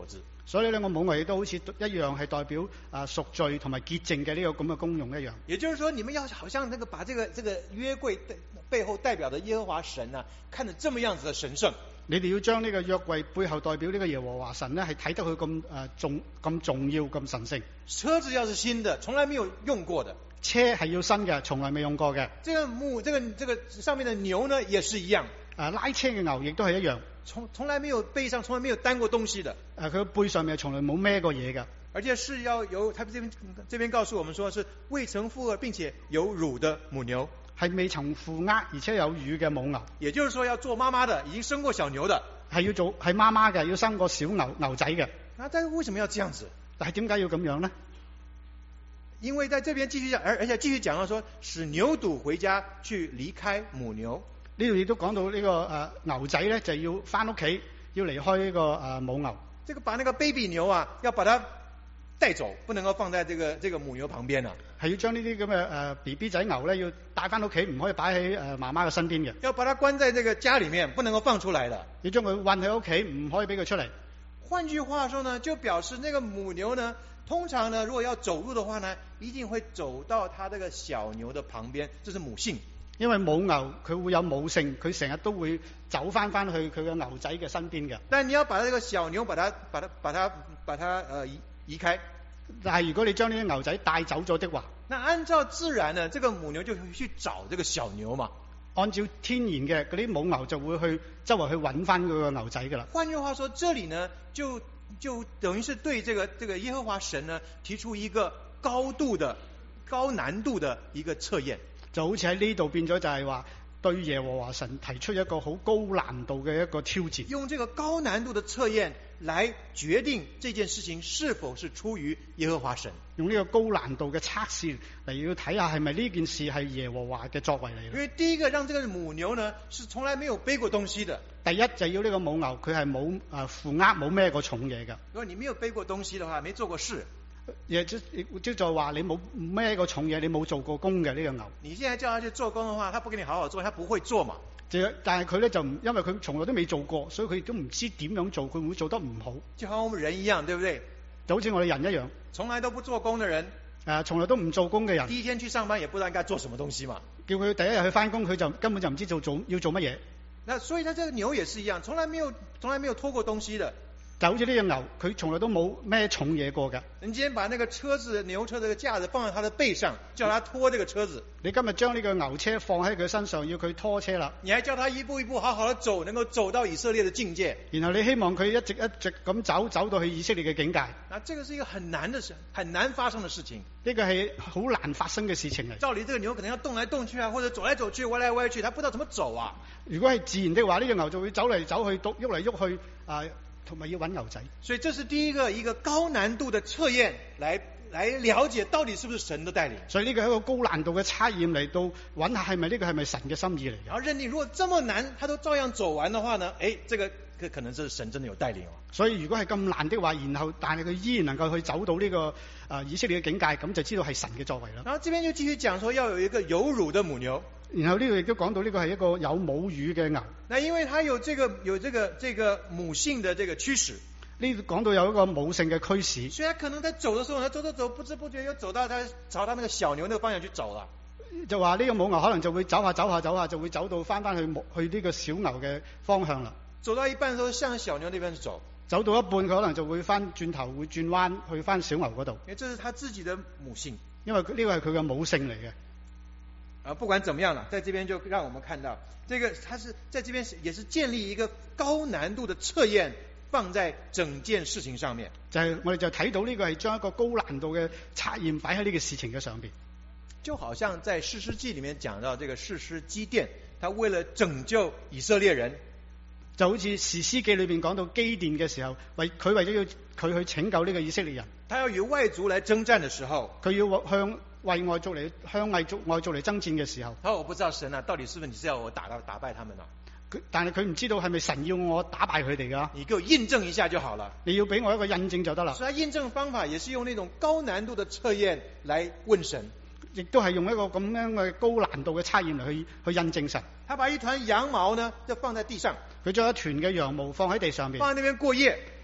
所以兩個母牛亦都好似一樣係代表啊贖罪同埋潔淨嘅呢個咁嘅功用一樣。 也就是說，你們要好像那個把這個這個約櫃背後代表的耶和華神啊，看得這麼樣子的神聖。 你哋要將呢個約櫃背後代表呢個耶和華神呢，係睇得佢咁誒重咁重要咁神聖。 車子要是新的，從來沒有用過的。 車係要新嘅，從來未用過嘅。 這個木，這個這個上面的牛呢，也是一樣。 誒、啊，拉車嘅牛亦都係一樣， 從從來沒有背上，從來沒有擔過東西的。 誒、啊，佢背上面從來冇孭過嘢嘅。 而且是要由，他這邊這邊告訴我們說，是未曾負軛並且有乳的母牛。 係未曾負軛而且有乳嘅母牛。 也就是說，要做媽媽的，已經生過小牛的。 係要做係媽媽嘅，要生個小牛牛仔嘅。 那但係為什麼要這樣子？ 但係點解要咁樣呢？ 因為在這邊繼續講，而而且繼續講到說，使牛犢回家去離開母牛。 呢度亦都講到呢、這個誒、呃、牛仔咧，就要翻屋企，要離開呢、這個誒、呃、母牛。 這個把那個 baby 牛啊，要把它帶走，不能夠放在這個這個母牛旁邊啊。係要將呢啲咁嘅誒 B B 仔牛咧，要帶翻屋企，唔可以擺喺誒媽媽嘅身邊嘅。 要把它關在這個家裡面，不能夠放出來的。 要將佢韞喺屋企，唔可以俾佢出嚟。 換句話說呢，就表示那個母牛呢，通常呢，如果要走路的話呢，一定會走到它這個小牛的旁邊，這是母性。 因為母牛佢會有母性，佢成日都會走翻翻去佢嘅牛仔嘅身邊嘅。 但你要把這個小牛把它把它把它把它呃移移開。 但係如果你將呢啲牛仔帶走咗的話， 那按照自然呢，這個母牛就會去找這個小牛嘛。 按照天然嘅嗰啲母牛就會去周圍去揾翻嗰個牛仔噶啦。 換句話說，這裡呢就就等於是對這個這個耶和華神呢提出一個高度的高難度的一個測驗。 就好似喺呢度變咗就係話對耶和華神提出一個好高難度嘅一個挑戰， 用這個高難度的測驗來決定這件事情是否是出於耶和華神。 用呢個高難度嘅測試嚟要睇下係咪呢件事係耶和華嘅作為嚟。 因為第一個讓這個母牛呢是從來沒有背過東西的。 第一就要呢個母牛佢係冇誒負軛冇孭過重嘢㗎。 如果你沒有背過東西的話，沒做過事。 亦即即係話你冇孭個重嘢，你冇做過工嘅呢個牛。 你現在叫他去做工的話，他不給你好好做，他不會做嘛。 但係佢咧就唔，因為佢從來都未做過，所以佢亦都唔知點樣做，佢會唔會做得唔好。 就好似我們人一樣，對不對？ 就好似我哋人一樣， 從來都不做工的人， 誒，從來都唔做工嘅人， 第一天去上班也不知道應該做什麼東西嘛。 叫佢第一日去翻工，佢就根本就唔知做做要做乜嘢。 那所以，他這個牛也是一樣，從來沒有從來沒有拖過東西的。 就好似呢隻牛，佢從來都冇咩重嘢過嘅。 你今天把那個車子牛車這個架子放在他的背上，叫他拖這個車子。 你今日將呢個牛車放喺佢身上，要佢拖車啦。 你還叫他一步一步好好的走，能夠走到以色列的境界。 然後你希望佢一直一直咁走，走到去以色列嘅境界。 那這個是一個很難的事，很難發生的事情。 呢個係好難發生嘅事情嚟。 照理這個牛可能要動來動去啊，或者走來走去，歪來歪去，他不知道怎麼走啊。 如果係自然的話，呢隻牛就會走嚟走去，喐嚟喐去啊。同埋要揾牛仔， 所以這是第一個一個高難度的測驗，來來了解到底是不是神的帶領。 所以呢個係一個高難度嘅測驗嚟到揾下係咪呢個係咪神嘅心意嚟。 然後認定如果這麼難，他都照樣走完的話呢？誒，這個可可能是神真的有帶領哦。 所以如果係咁難的話，然後但係佢依然能夠去走到呢、這個啊、呃、以色列嘅境界，咁就知道係神嘅作為啦。 然後這邊就繼續講說要有一個有乳的母牛。 然後呢度亦都講到呢個係一個有母乳嘅牛。 那因為它有這個有這個這個母性的這個驅使。 呢度講到有一個母性嘅驅使， 所以佢可能在走的時候，佢走走走，不知不覺又走到他朝他那個小牛那個方向去走了。 就話呢個母牛可能就會走下走下走下，就會走到翻翻去去呢個小牛嘅方向啦。 走到一半嘅時候，向小牛那邊走。 走到一半，佢可能就會翻轉頭，會轉彎去翻小牛嗰度。 因為這是他自己的母性， 因為呢個係佢嘅母性嚟嘅。 啊，不管怎麼樣啦，在這邊就讓我們看到，這個他是在這邊也是建立一個高難度的測驗。放在整件事情上面， 就係我哋就睇到呢個係將一個高難度嘅測驗擺喺呢個事情嘅上邊， 就好像在士師記裏面講到這個士師基甸，他為了拯救以色列人， 就好似士師記裏邊講到基甸嘅時候，為佢為咗要佢去拯救呢個以色列人， 他要與外族來征戰嘅時候， 佢要向為外族嚟向外族外族嚟征戰嘅時候， 他說我不知道神啊，到底是不是你是要我打到打敗他們啊？ 但係佢唔知道係咪神要我打敗佢哋噶？ 你給我印證一下就好了。 你要俾我一個印證就得啦。 所以，他印證方法也是用那種高難度的測驗來問神， 亦都係用一個咁樣嘅高難度嘅測驗嚟去去印證神。 他把一團羊毛呢就放在地上， 佢將一團嘅羊毛放喺地上面， 放喺那邊過夜，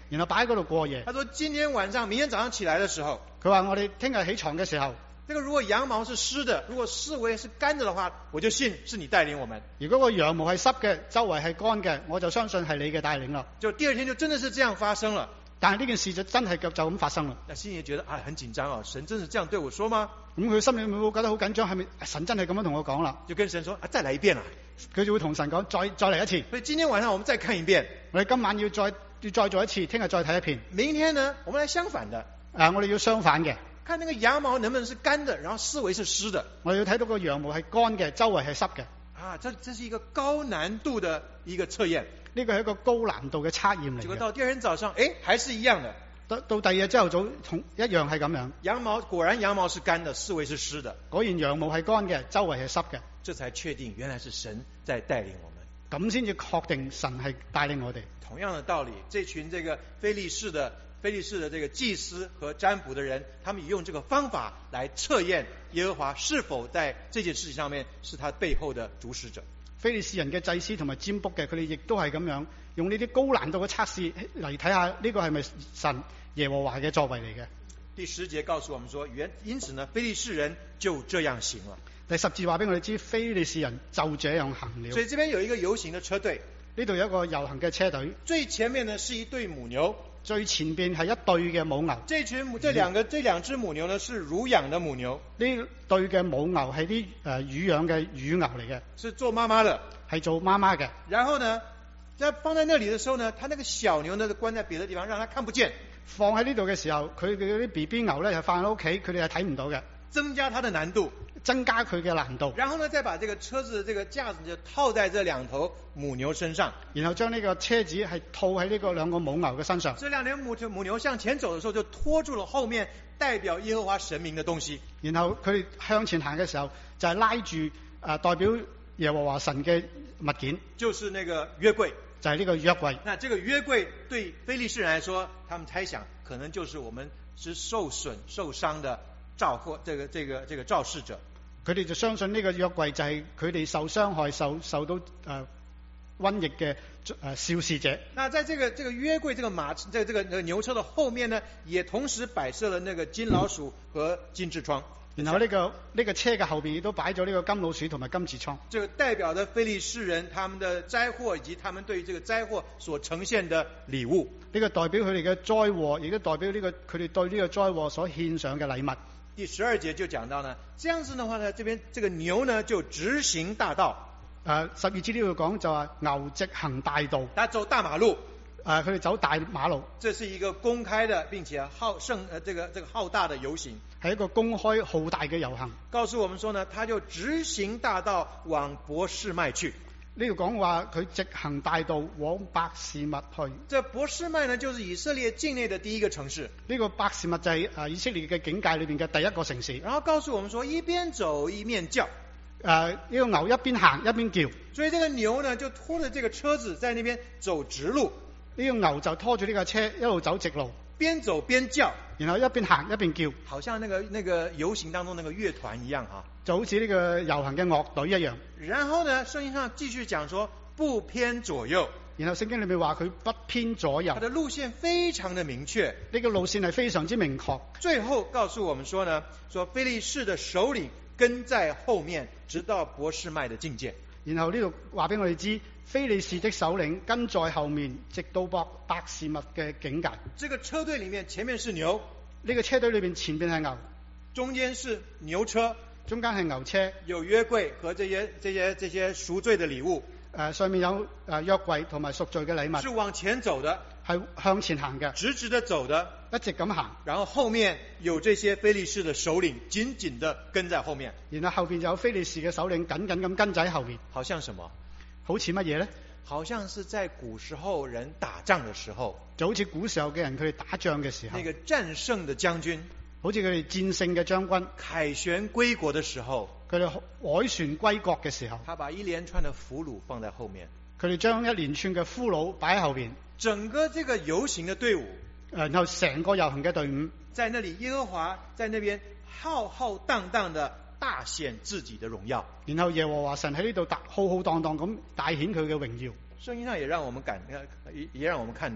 然後擺喺嗰度過夜。 他說今天晚上、明天早上起來的時候， 佢話我哋聽日起床嘅時候， 這個如果羊毛是濕的，如果四圍是乾的的話，我就信是你帶領我們。 如果個羊毛係濕嘅，周圍係乾嘅，我就相信係你嘅帶領啦。 就第二天就真的是這樣發生了。 但係呢件事就真係就咁發生啦。 那心裡覺得啊很緊張啊，神真是這樣對我說嗎？ 咁佢心裏面會覺得好緊張，係咪神真係咁樣同我講啦？ 就跟神說啊，再來一遍啦。 佢就會同神講，再再嚟一次。 所以今天晚上我們再看一遍。 我哋今晚要再要再做一次，聽日再睇一遍。 明天呢，我們來相反的。 啊，我哋要相反嘅， 看那個羊毛能不能是乾的，然後四圍是濕的。 我哋要睇到個羊毛係乾嘅，周圍係濕嘅。 啊，這這是一個高難度的一個測驗。 呢個係一個高難度嘅測驗嚟嘅。 結果到第二天早上，誒，還是一樣的。 到到第二日朝頭早同一樣係咁樣。 羊毛果然羊毛是乾的，四圍是濕的。 果然羊毛係乾嘅，周圍係濕嘅。 這才確定原來是神在帶領我們。 咁先至確定神係帶領我哋。 同樣的道理，這群這個非利士的非利士的這個祭司和占卜的人，他們也用這個方法來測驗耶和華是否在這件事情上面是他背後的主使者。 非利士人嘅祭司同埋占卜嘅，佢哋亦都係咁樣用呢啲高難度嘅測試嚟睇下呢個係咪神耶和華嘅作為嚟嘅。 第十節告訴我們說，原因此呢，非利士人就這樣行了。 第十節話俾我哋知，非利士人就這樣行了。 所以這邊有一個遊行的車隊， 呢度有一個遊行嘅車隊， 最前面呢是一對母牛， 最前邊係一對嘅母牛。 這群母這兩個這兩隻母牛呢是乳養的母牛， 呢對嘅母牛係啲誒乳養嘅乳牛嚟嘅， 是做媽媽的， 係做媽媽嘅。 然後呢，在放在那裡的時候呢，它那個小牛呢關在別的地方，讓它看不見。 放喺呢度嘅時候，佢嘅嗰啲 B B 牛咧就放喺屋企，佢哋係睇唔到嘅， 增加它的難度， 增加佢嘅難度。 然後呢，再把這個車子的這個架子就套在這兩頭母牛身上， 然後將呢個車子係套喺呢個兩個母牛嘅身上。 這兩條母母牛向前走的時候，就拖住了後面代表耶和華神明的東西。 然後佢哋向前行嘅時候，就係拉住誒、呃、代表耶和華神嘅物件， 就是那個約櫃。 就係呢個約櫃。 那這個約櫃對非利士人來說，他們猜想可能就是我們是受損受傷的肇禍，這個這個這個肇事者。 佢哋就相信呢個約櫃就係佢哋受傷害、受受到誒、呃、瘟疫嘅誒肇事者。 那在這個這個約櫃這個馬這個這個這個牛車的後面呢，也同時擺設了那個金老鼠和金痔瘡。 然後呢、這個呢、這個車嘅後邊亦都擺咗呢個金老鼠同埋金痔瘡。 這個代表着非利士人他們的災禍以及他們對這個災禍所呈現的禮物。 呢個代表佢哋嘅災禍，亦都代表呢、這個佢哋對呢個災禍所獻上嘅禮物。 第十二節就講到呢，這樣子的話呢，這邊這個牛呢就直行大道。 誒、呃，十二節呢度講就話牛直行大道， 他走大馬路。 誒，佢哋走大馬路。 這是一個公開的並且浩盛呃這個這個浩大的遊行， 係一個公開浩大嘅遊行。 告訴我們說呢，他就直行大道往伯示麥去。 呢度講話佢直行大道往伯示麥去。 這伯示麥呢，就是以色列境內的第一個城市。 呢個伯示麥就係誒以色列嘅境界裏邊嘅第一個城市。 然後告訴我們說，一邊走一面叫。 誒、呃，呢、這個牛一邊行一邊叫。 所以這個牛呢，就拖着這個車子在那邊走直路。 呢、這個牛就拖住呢架車一路走直路， 邊走邊叫， 然後一邊行一邊叫， 好像那個那個遊行當中那個樂團一樣哈， 就好似呢個遊行嘅樂隊一樣。 然後呢，聖經上繼續講說不偏左右， 然後聖經裏面話佢不偏左右， 它的路線非常的明確， 呢個路線係非常之明確。 最後告訴我們說呢，說非利士的首領跟在後面，直到伯示麥的境界。 然後呢度話俾我哋知，非利士的首領跟在後面，直到伯伯示麥嘅境界。 這個車隊裏面前面是牛， 呢個車隊裏邊前邊係牛， 中間是牛車， 中間係牛車， 有約櫃和這些這些這些贖罪的禮物。 誒、呃，上面有誒約櫃同埋贖罪嘅禮物。 是往前走的， 係向前行嘅， 直直的走的， 一直咁行。 然後後面有這些非利士的首領緊緊的跟在後面。 然後後邊就有非利士嘅首領緊緊咁跟在後面。 好像什麼？ 好似乜嘢呢？ 好像是在古時候人打仗的時候， 就好似古時候嘅人佢哋打仗嘅時候， 那個戰勝的將軍， 好似佢哋戰勝嘅將軍， 凱旋歸國的時候， 佢哋凱旋歸國嘅時候， 他把一連串的俘虜放在後面。 佢哋將一連串嘅俘虜擺喺後邊， 整個這個遊行的隊伍， 然後成個遊行嘅隊伍， 在那裏耶和華在那邊浩浩蕩蕩的大顯自己的榮耀。 然後耶和華神喺呢度大浩浩蕩蕩咁大顯佢嘅榮耀。 聖經上也讓我們感，也也讓我們看到，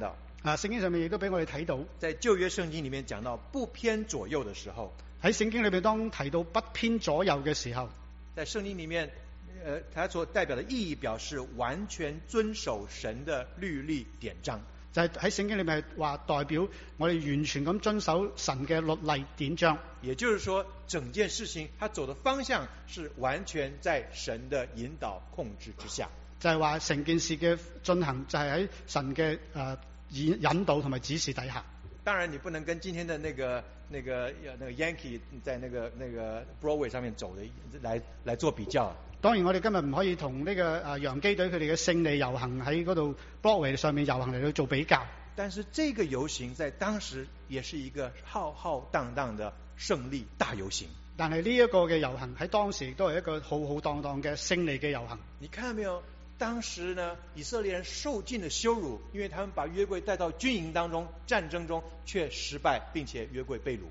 啊，聖經上面亦都俾我哋睇到， 在舊約聖經裡面講到不偏左右的時候， 喺聖經裏邊當提到不偏左右嘅時候， 在聖經裡面，呃，它所代表的意義表示完全遵守神的律例典章。 就係喺聖經裏面係話代表我哋完全咁遵守神嘅律例典章。 也就是說，整件事情它走的方向是完全在神的引導控制之下。 就係話成件事嘅進行就係喺神嘅誒引引導同埋指示底下。 當然，你不能跟今天的那個、那個、那個 Yankee 在那個、那個 Broadway 上面走的來來做比較。 當然，我哋今日唔可以同呢個誒洋基隊佢哋嘅勝利遊行喺嗰度 Broadway 上面遊行嚟到做比較。 但是這個遊行在當時也是一個浩浩蕩蕩的勝利大遊行。 但係呢一個嘅遊行喺當時亦都係一個浩浩蕩蕩嘅勝利嘅遊行。 你看到沒有？當時呢，以色列人受盡了羞辱，因為他們把約櫃帶到軍營當中，戰爭中卻失敗，並且約櫃被擄。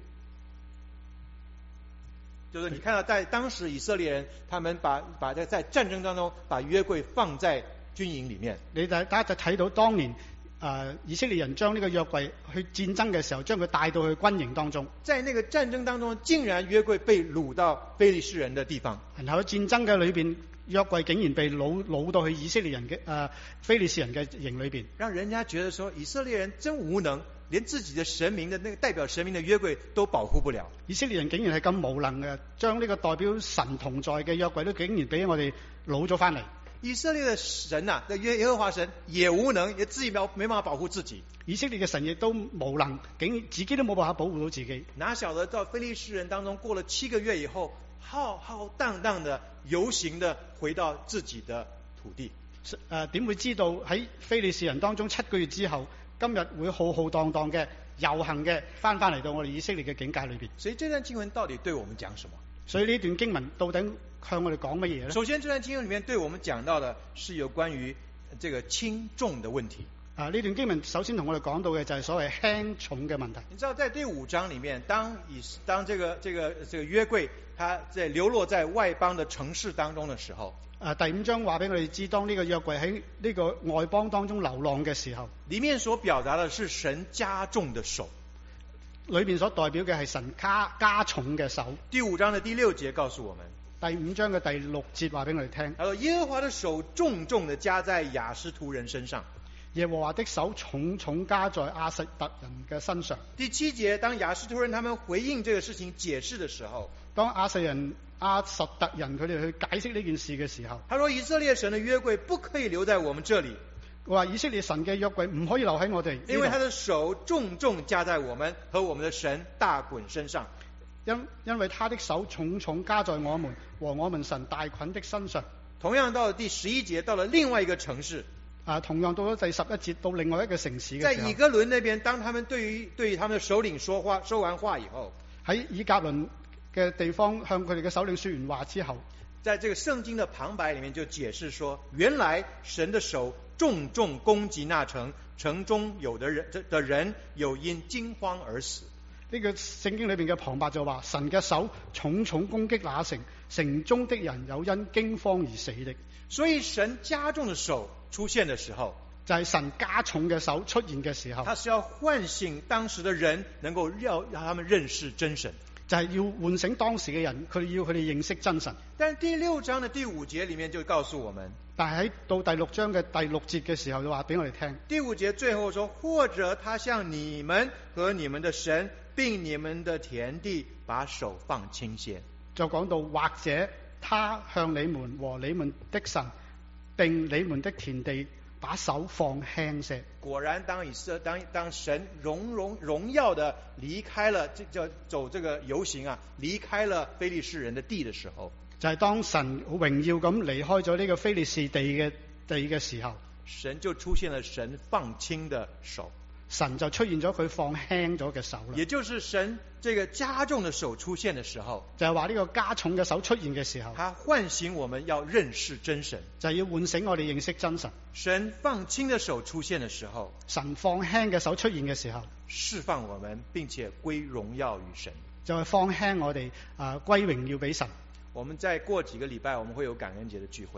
就是你看到在當時以色列人，他們把把在在戰爭當中把約櫃放在軍營裡面。 你大大家就睇到當年誒、呃、以色列人將呢個約櫃去戰爭嘅時候，將佢帶到去軍營當中。 在那個戰爭當中，竟然約櫃被擄到非利士人的地方。 然後喺戰爭嘅裏邊，約櫃竟然被擄擄到去以色列人嘅誒、呃、非利士人嘅營裏邊， 讓人家覺得說以色列人真無能，連自己的神明的那個代表神明的約櫃都保護不了。 以色列人竟然係咁無能嘅，將呢個代表神同在嘅約櫃都竟然俾我哋攞咗翻嚟。 以色列的神啊，的耶耶和華神也無能，也自己沒沒辦法保護自己。 以色列嘅神亦都無能，竟然自己都冇辦法保護到自己。 哪曉得到非利士人當中過了七個月以後，浩浩蕩蕩的遊行的回到自己的土地。 誒、呃、點會知道喺非利士人當中七個月之後，今日會浩浩蕩蕩嘅遊行嘅翻翻嚟到我哋以色列嘅境界裏邊？ 所以這段經文到底對我們講什麼？ 所以呢段經文到底向我哋講乜嘢呢？ 首先，這段經文裡面對我們講到的是有關於這個輕重的問題。 啊，呢段經文首先同我哋講到嘅就係所謂輕重嘅問題。 你知道在第五章裡面，當以當這個這個這個約櫃，它在流落在外邦的城市當中的時候， 啊，第五章話俾我哋知，當呢個約櫃喺呢個外邦當中流浪嘅時候， 裡面所表達的是神加重的手， 裏邊所代表嘅係神加加重嘅手。 第五章的第六節告訴我們， 第五章嘅第六節話俾我哋聽， 他說耶和華的手重重地加在亞實突人身上。 耶和華的手重重加在亞實突人嘅身上。 第七節，當亞實突人他們回應這個事情解釋的時候， 當亞實人亞實突人佢哋去解釋呢件事嘅時候， 他說以色列神的約櫃不可以留在我們這裡。 我話以色列神嘅約櫃唔可以留喺我哋， 因為他的手重重加在我們和我們的神大袞身上。 因因為他的手重重加在我們和我們神大袞的身上。 同樣到了第十一節，到了另外一個城市。 啊，同樣到咗第十一節，到另外一個城市嘅時候， 在以革倫那邊，當他們對於對於他們的首領說話，說完話以後， 喺以革倫嘅地方向佢哋嘅首領說完話之後， 在這個聖經的旁白裡面就解釋說，原來神的手重重攻擊那城，城中有的人的人有因驚慌而死。 呢個聖經裏邊嘅旁白就話，神嘅手重重攻擊那城，城中的人有因驚慌而死的。 所以神加重的手出現的時候， 就係神加重嘅手出現嘅時候， 他是要喚醒當時的人，能夠要讓他們認識真神， 就係要喚醒當時嘅人，佢哋要佢哋認識真神。 但第六章的第五節裡面就告訴我們， 但係喺到第六章嘅第六節嘅時候就話俾我哋聽， 第五節最後說，或者他向你們和你們的神並你們的田地把手放輕些， 就講到或者他向你們和你們的神並你們的田地把手放輕些。 果然當以色當當神榮榮榮耀的離開了這叫走這個遊行啊，離開了非利士人的地的時候， 就係當神榮耀咁離開咗呢個非利士地嘅地嘅時候， 神就出現了神放輕的手， 神就出現咗佢放輕咗嘅手啦。 也就是神這個加重的手出現的時候， 就係話呢個加重嘅手出現嘅時候， 他喚醒我們要認識真神， 就係要喚醒我哋認識真神。 神放輕的手出現的時候， 神放輕嘅手出現嘅時候， 釋放我們並且歸榮耀於神， 就係放輕我哋啊歸榮耀俾神。 我們再過幾個禮拜，我們會有感恩節的聚會。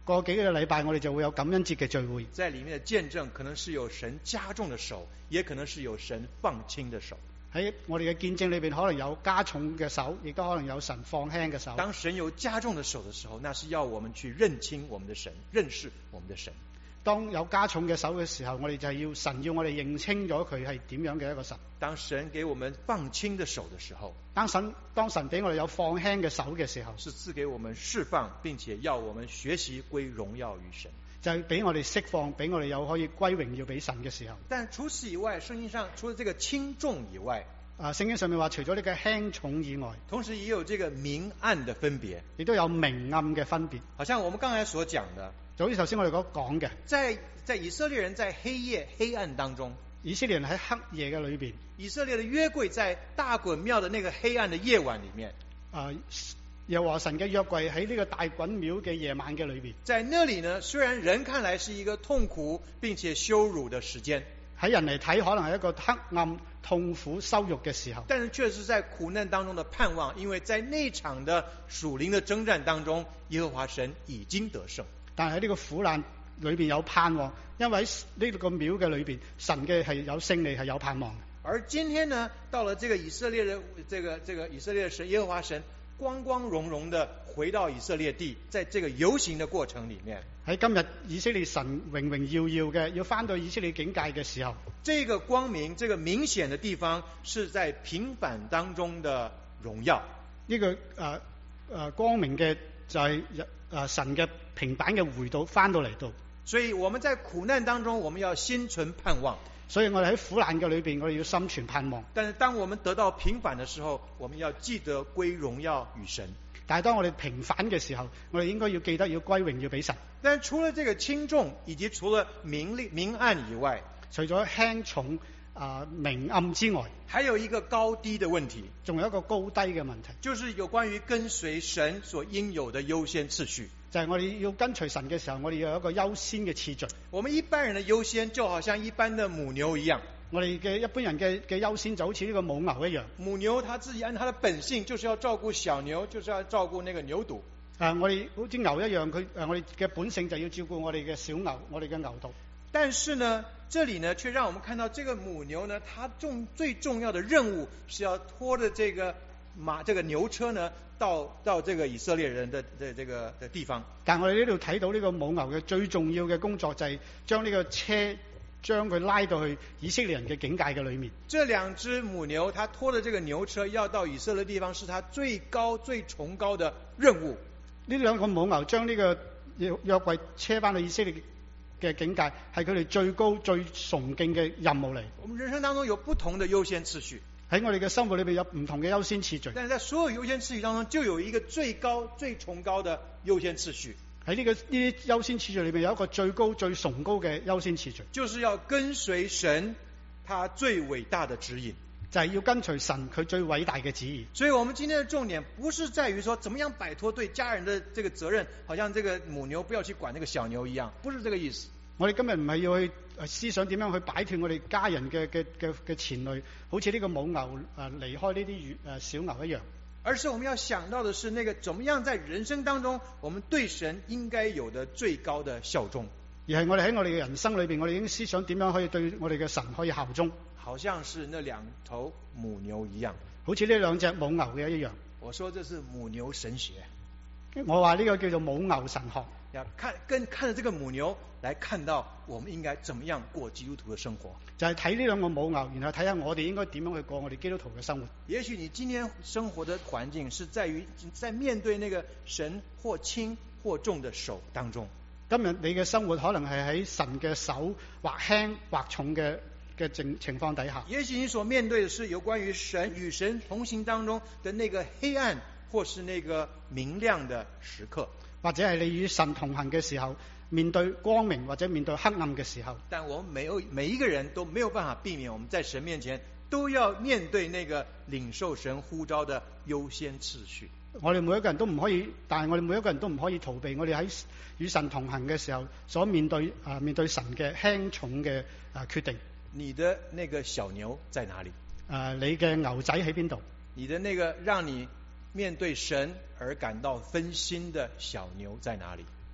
過幾個禮拜我哋就會有感恩節嘅聚會。 在裡面的見證可能是有神加重的手，也可能是有神放輕的手。 喺我哋嘅見證裏邊，可能有加重嘅手，亦都可能有神放輕嘅手。 當神有加重的手的時候，那是要我們去認清我們的神，認識我們的神。 當有加重嘅手嘅時候，我哋就係要神要我哋認清咗佢係點樣嘅一個神。 當神給我們放輕的手的時候， 當神當神俾我哋有放輕嘅手嘅時候， 是賜給我們釋放，並且要我們學習歸榮耀於神。 就係俾我哋釋放，俾我哋有可以歸榮耀俾神嘅時候。 但除此以外，聖經上除了這個輕重以外， 啊，聖經上面話除咗呢個輕重以外， 同時也有這個明暗的分別， 亦都有明暗嘅分別。 好像我們剛才所講的， 就好似頭先我哋所講嘅， 在在以色列人在黑夜黑暗當中， 以色列人喺黑夜嘅裏邊， 以色列的約櫃在大袞廟的那個黑暗的夜晚裡面， 啊，耶和華神嘅約櫃喺呢個大袞廟嘅夜晚嘅裏邊， 在那裡呢，雖然人看來是一個痛苦並且羞辱的時間， 喺人嚟睇可能係一個黑暗、痛苦、羞辱嘅時候， 但是卻是在苦難當中的盼望，因為在那場的屬靈的征戰當中，耶和華神已經得勝。 但係喺呢個苦難裏邊有盼望，因為呢個廟嘅裏邊，神嘅係有勝利，係有盼望。 而今天呢，到了這個以色列的這個這個以色列的神耶和華神光光榮榮的回到以色列地，在這個遊行的過程裡面， 喺今日以色列神榮榮耀耀嘅要翻到以色列境界嘅時候， 這個光明，這個明顯的地方是在平反當中的榮耀。 呢、這個誒誒、呃呃、光明嘅就係、是、誒、呃、神嘅平板嘅回到翻到嚟到。 所以我們在苦難當中，我們要心存盼望。 所以我哋喺苦難嘅裏邊，我哋要心存盼望。 但是當我們得到平反的時候，我們要記得歸榮耀與神。 但係當我哋平反嘅時候，我哋應該要記得要歸榮要俾神。 但除了這個輕重，以及除了明利明暗以外， 除咗輕重啊、呃、明暗之外， 還有一個高低的問題， 仲有一個高低嘅問題， 就是有關於跟隨神所應有的優先次序。 就係、是、我哋要跟隨神嘅時候，我哋要有一個優先嘅次序。 我們一般人的優先就好像一般的母牛一樣， 我哋嘅一般人嘅嘅優先就好似呢個母牛一樣。 母牛它自己按它的本性，就是要照顧小牛，就是要照顧那個牛犢。 啊，我哋好似牛一樣，佢誒我哋嘅本性就要照顧我哋嘅小牛，我哋嘅牛犢。 但是呢，這裡呢，卻讓我們看到這個母牛呢，它重最重要的任務是要拖着這個馬這個牛車呢，到到這個以色列人的的這個的地方。 但我哋呢度睇到呢個母牛嘅最重要嘅工作就係將呢個車將佢拉到去以色列人嘅境界嘅裏面。 這兩隻母牛，它拖着這個牛車要到以色列地方，是它最高最崇高的任務。 呢兩個母牛將呢個約約櫃車翻去以色列嘅境界，係佢哋最高最崇敬嘅任務嚟。 我們人生當中有不同的優先次序， 喺我哋嘅生活裏邊有唔同嘅優先次序。 但是在所有優先次序當中，就有一個最高最崇高的優先次序。 喺呢、這個呢啲優先次序裏邊有一個最高最崇高嘅優先次序， 就是要跟隨神他最偉大的指引， 就係、是、要跟隨神佢最偉大嘅旨意。 所以我們今天的重點不是在於說怎麼樣擺脫對家人的這個責任，好像這個母牛不要去管那個小牛一樣，不是這個意思。 我哋今日唔係要去思想點樣去擺脫我哋家人嘅嘅嘅嘅牽累，好似呢個母牛誒離開呢啲誒小牛一樣， 而是我們要想到的是那個怎麼樣在人生當中，我們對神應該有的最高的效忠。 而係我哋喺我哋嘅人生裏邊，我哋應該思想點樣可以對我哋嘅神可以效忠， 好像是那兩頭母牛一樣， 好似呢兩隻母牛嘅一樣。 我說這是母牛神學， 我話呢個叫做母牛神學。 要看跟看着這個母牛來看到我們應該怎麼樣過基督徒的生活， 就係睇呢兩個母牛，然後睇下我哋應該點樣去過我哋基督徒嘅生活。 也許你今天生活的環境是在於在面對那個神或輕或重的手當中。 今日你嘅生活可能係喺神嘅手或輕或重嘅嘅情情況底下。 也許你所面對的是有關於神與神同行當中的那個黑暗，或是那個明亮的時刻。 或者係你與神同行嘅時候，面對光明或者面對黑暗嘅時候。 但我們每有每一個人都沒有辦法避免，我們在神面前都要面對那個領受神呼召的優先次序。 我哋每一個人都唔可以，但係我哋每一個人都唔可以逃避我哋喺與神同行嘅時候所面對啊、呃、面對神嘅輕重嘅啊、呃、決定。 你的那個小牛在哪裡？ 誒、呃，你嘅牛仔喺邊度？ 你的那個讓你面對神而感到分心的小牛在哪裡？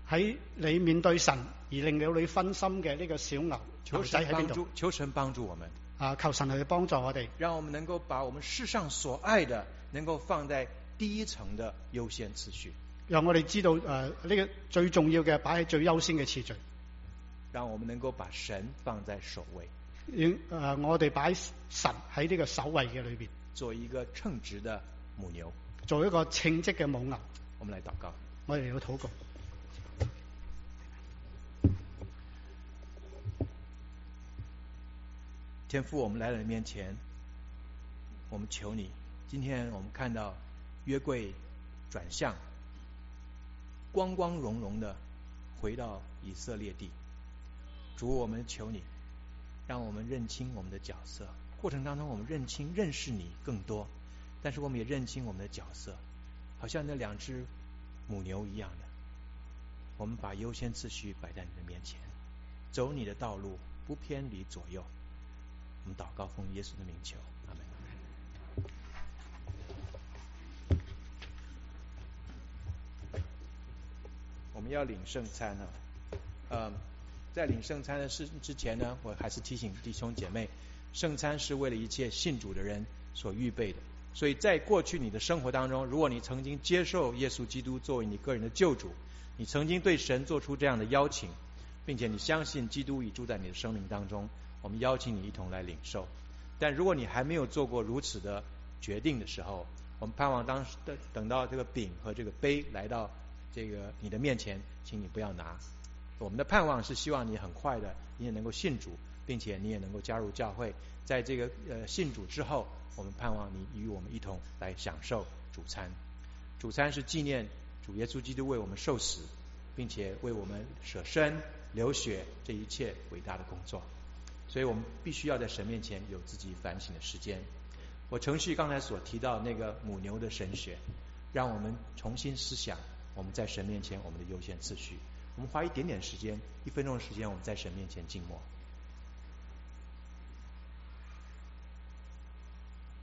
喺你面對神而令到你分心嘅呢個小牛求牛仔神幫助喺邊度？， 求神幫助我們， 啊，求神去幫助我哋， 讓我們能夠把我們世上所愛的，能夠放在第一層的優先次序， 讓我哋知道誒呢、呃這個最重要嘅擺喺最優先嘅次序， 讓我們能夠把神放在首位， 讓誒、呃、我哋擺神喺呢個首位嘅裏邊， 做一個稱職的母牛。 做一個稱職嘅母牛。 我們來禱告。 我哋嚟到禱告。 天父，我們來到你面前，我們求你，今天我們看到約櫃轉向，光光榮榮的回到以色列地。主，我們求你，讓我們認清我們的角色，過程當中我們認清認識你更多，但是我們也認清我們的角色，好像那兩隻母牛一樣的，我們把優先次序擺在你的面前，走你的道路，不偏離左右。我們禱告，奉耶穌的名求，阿門。我們要領聖餐啊，嗯，在領聖餐的事之前呢，我還是提醒弟兄姐妹，聖餐是為了一切信主的人所預備的。所以在過去你的生活當中，如果你曾經接受耶穌基督作為你個人的救主，你曾經對神做出這樣的邀請，並且你相信基督已住在你的生命當中，我們邀請你一同來領受。但如果你還沒有做過如此的決定的時候，我們盼望當時的等到這個餅和這個杯來到這個你的面前，請你不要拿。我們的盼望是希望你很快的你也能夠信主，並且你也能夠加入教會。在這個呃信主之後，我們盼望你與我們一同來享受主餐。主餐是紀念主耶穌基督為我們受死，並且為我們捨身流血這一切偉大的工作。所以我們必須要在神面前有自己反省的時間。我程序剛才所提到那個母牛的神學，讓我們重新思想我們在神面前我們的優先次序。我們花一點點時間，一分鐘的時間，我們在神面前靜默。